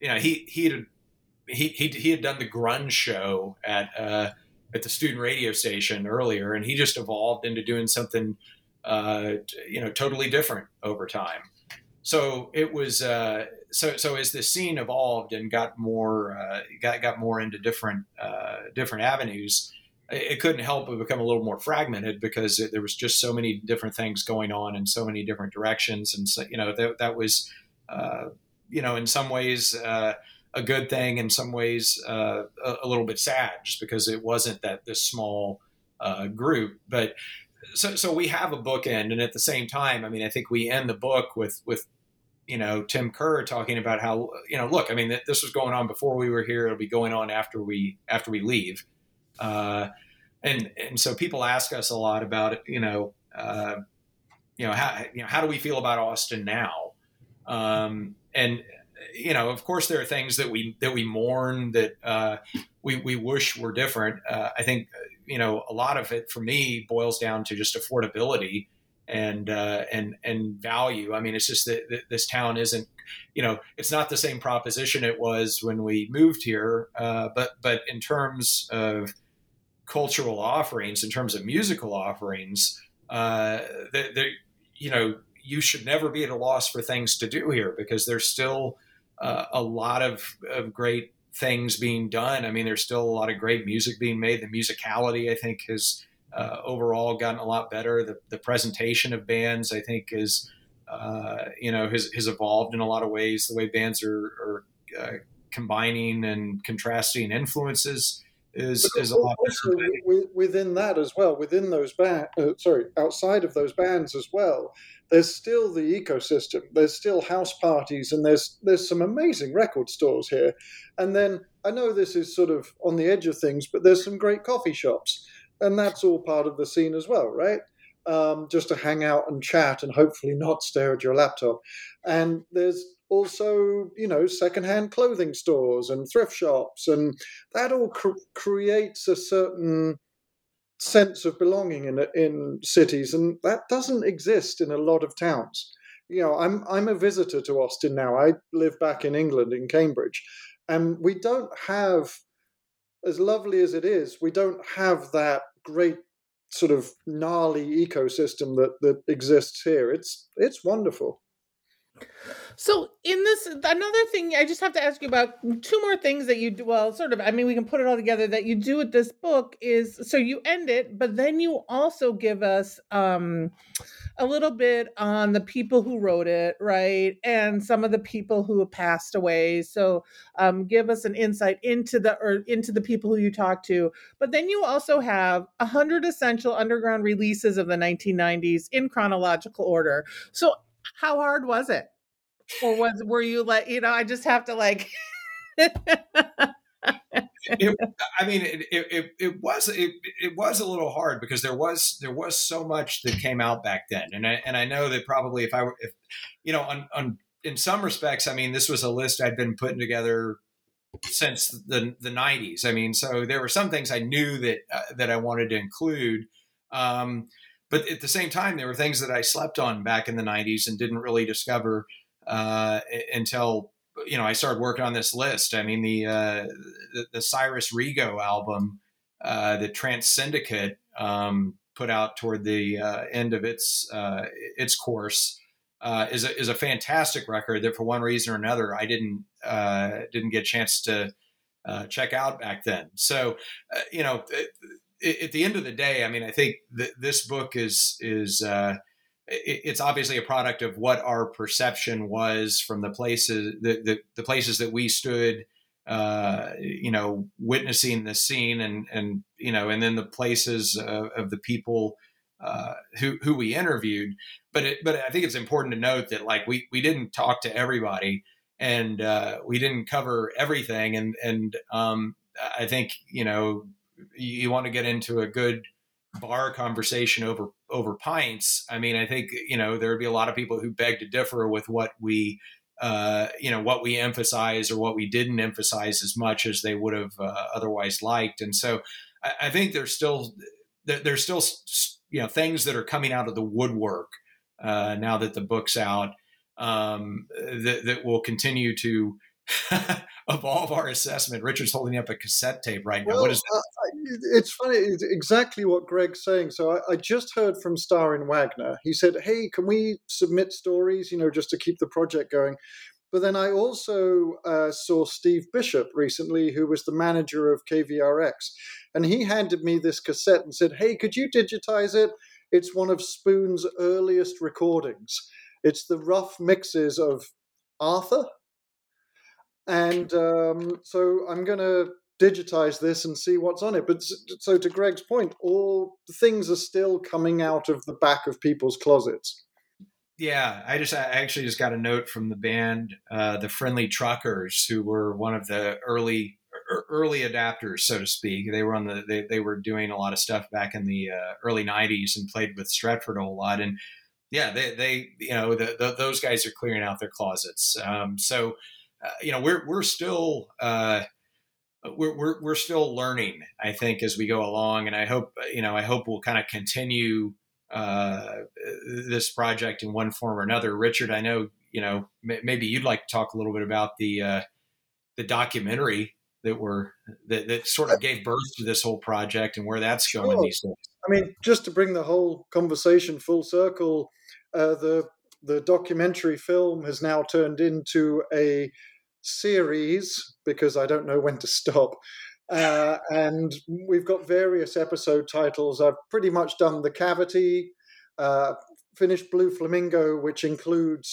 he had done the grunge show at the student radio station earlier, and he just evolved into doing something totally different over time. So it was so as the scene evolved and got more into different avenues, it couldn't help but become a little more fragmented because there was just so many different things going on in so many different directions. And so, that was, in some ways a good thing, in some ways a little bit sad, just because it wasn't this small group. But so we have a bookend, and at the same time, I mean, I think we end the book with Tim Kerr talking about how, look, I mean, this was going on before we were here. It'll be going on after we leave. And so people ask us a lot about it, how do we feel about Austin now? And of course there are things that we mourn, that we wish were different. I think, a lot of it for me boils down to just affordability and value. I mean, it's just that this town isn't, it's not the same proposition it was when we moved here. But in terms of cultural offerings, in terms of musical offerings, you should never be at a loss for things to do here, because there's still a lot of great things being done. I mean, there's still a lot of great music being made. The musicality, I think, has overall gotten a lot better. The presentation of bands, I think, is has evolved in a lot of ways. The way bands are combining and contrasting influences is a lot also better. within that as well, within those outside of those bands as well, there's still the ecosystem. There's still house parties, and there's some amazing record stores here. And then I know this is sort of on the edge of things, but there's some great coffee shops, and that's all part of the scene as well, right? Just to hang out and chat and hopefully not stare at your laptop. And there's also, secondhand clothing stores and thrift shops, and that all creates a certain sense of belonging in cities, and that doesn't exist in a lot of towns. I'm a visitor to Austin now. I live back in England, in Cambridge, and we don't have, as lovely as it is, we don't have that great sort of gnarly ecosystem that exists here. It's wonderful. So in this, another thing I just have to ask you about, two more things that you do. Well, sort of, I mean, we can put it all together, that you do with this book is, so you end it, but then you also give us a little bit on the people who wrote it, right? And some of the people who have passed away. So give us an insight into the people who you talked to. But then you also have 100 essential underground releases of the 1990s in chronological order. So how hard was it? Or were you like, I just have to like it was a little hard because there was so much that came out back then, and I know that probably if in some respects, I mean, this was a list I'd been putting together since the 90s. I mean, so there were some things I knew that I wanted to include, but at the same time, there were things that I slept on back in the 90s and didn't really discover until I started working on this list. I mean, the Cyrus Rigo album that Trance Syndicate put out toward the end of its course is a fantastic record that, for one reason or another, I didn't get a chance to check out back then. So, at the end of the day, I mean, I think this book is it's obviously a product of what our perception was from the places the places that we stood, witnessing the scene, and then the places of the people who we interviewed. But I think it's important to note that, like, we didn't talk to everybody, and we didn't cover everything, and I think you want to get into a good bar conversation over pints. I mean, I think there would be a lot of people who beg to differ with what we emphasize or what we didn't emphasize as much as they would have otherwise liked. And so I think there's still things that are coming out of the woodwork now that the book's out, that will continue to evolve our assessment. Richard's holding up a cassette tape right now. Well, what is that? It's funny. It's exactly what Greg's saying. So I just heard from Starin Wagner. He said, "Hey, can we submit stories, just to keep the project going?" But then I also saw Steve Bishop recently, who was the manager of KVRX. And he handed me this cassette and said, "Hey, could you digitize it? It's one of Spoon's earliest recordings. It's the rough mixes of Arthur." And so I'm going to digitize this and see what's on it. But so to Greg's point, all the things are still coming out of the back of people's closets. Yeah, I actually just got a note from the band, the Friendly Truckers, who were one of the early adapters, so to speak. They were they were doing a lot of stuff back in the early 90s and played with Stretford a whole lot. And yeah, they those guys are clearing out their closets. So we're still we're still learning, I think, as we go along, and I hope we'll kind of continue this project in one form or another. Richard, I know maybe you'd like to talk a little bit about the documentary that sort of gave birth to this whole project and where that's going these days. I mean, just to bring the whole conversation full circle, the documentary film has now turned into a series, because I don't know when to stop. And we've got various episode titles. I've pretty much done The Cavity, finished Blue Flamingo, which includes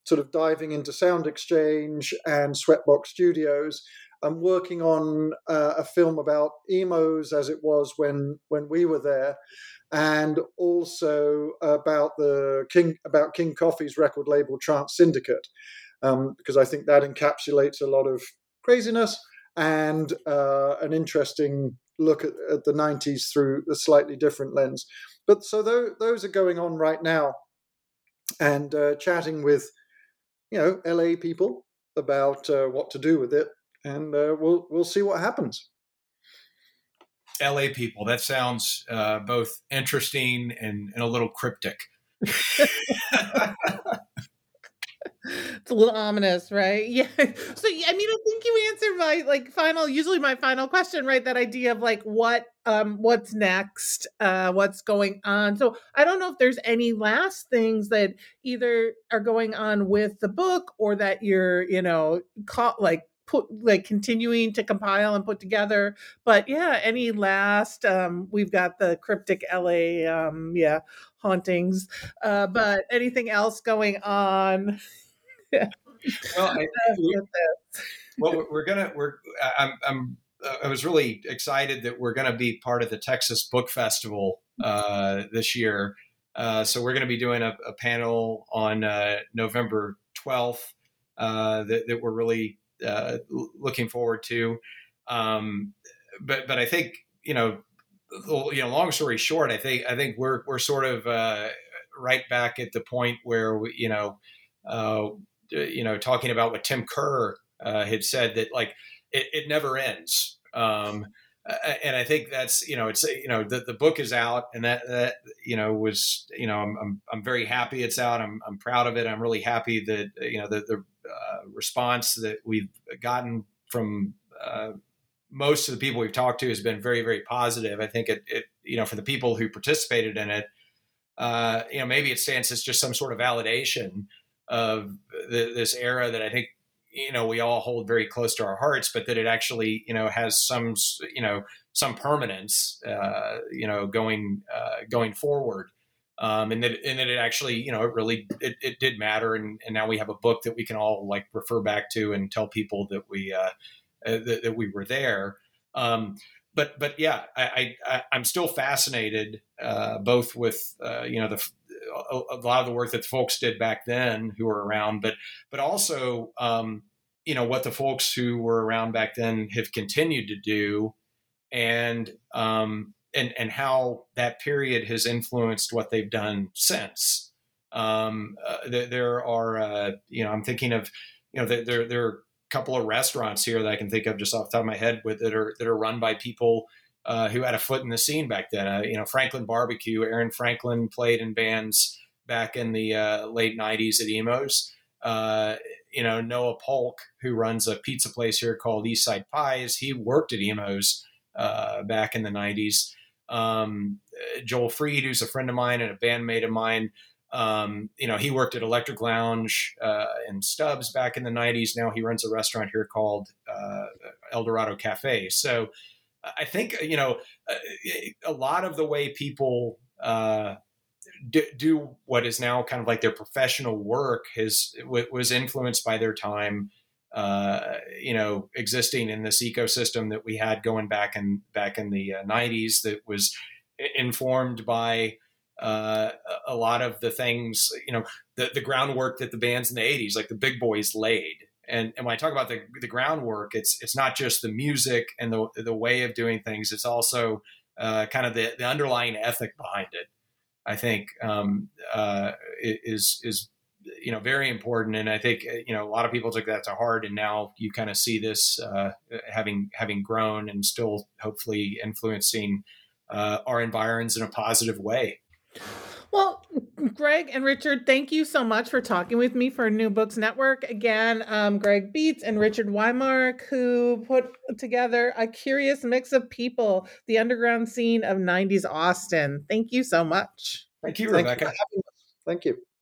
sort of diving into Sound Exchange and Sweatbox Studios. I'm working on a film about emos as it was when we were there, and also about King Coffee's record label Trance Syndicate, because I think that encapsulates a lot of craziness and an interesting look at the 90s through a slightly different lens. But so those are going on right now, and chatting with LA people about what to do with it, and we'll see what happens. LA people, that sounds both interesting and a little cryptic. It's a little ominous, right? Yeah. So, I mean, I think you answered my final question, right? That idea of like what's next, what's going on. So I don't know if there's any last things that either are going on with the book or that you're, continuing to compile and put together. But yeah, any last, we've got the cryptic LA, hauntings, but anything else going on? Yeah. Well, I was really excited that we're going to be part of the Texas Book Festival this year. So we're going to be doing a panel on November 12th that we're really looking forward to. But I think long story short, I think we're sort of right back at the point where talking about what Tim Kerr had said, that like it never ends. And I think that's, it's, the book is out, and that was, I'm very happy it's out. I'm proud of it. I'm really happy that, the response that we've gotten from most of the people we've talked to has been very, very positive. I think it for the people who participated in it, maybe it stands as just some sort of validation of this era that I think, we all hold very close to our hearts, but that it actually, has some permanence, going forward. And that it actually, it did matter. And now we have a book that we can all like refer back to and tell people that that we were there. But yeah, I'm still fascinated, both with, a lot of the work that the folks did back then who were around, but also, what the folks who were around back then have continued to do, and how that period has influenced what they've done since. There are, I'm thinking of, there are a couple of restaurants here that I can think of just off the top of my head that are run by people who had a foot in the scene back then. Franklin Barbecue. Aaron Franklin played in bands back in the late 90s at Emos. Noah Polk, who runs a pizza place here called Eastside Pies, he worked at Emos back in the 90s. Joel Freed, who's a friend of mine and a bandmate of mine, he worked at Electric Lounge and Stubbs back in the 90s. Now he runs a restaurant here called El Dorado Cafe. So I think, a lot of the way people do what is now kind of like their professional work was influenced by their time, existing in this ecosystem that we had going back in the 90s, that was informed by a lot of the things, the groundwork that the bands in the 80s, like the big boys, laid. And when I talk about the groundwork, it's not just the music and the way of doing things. It's also kind of the underlying ethic behind it. I think is very important. And I think a lot of people took that to heart. And now you kind of see this having grown and still hopefully influencing our environs in a positive way. Well, Greg and Richard, thank you so much for talking with me for New Books Network. Again, Greg Beetz and Richard Weimark, who put together A Curious Mix of People, the underground scene of 90s Austin. Thank you so much. Thank you, Rebecca. Thank you.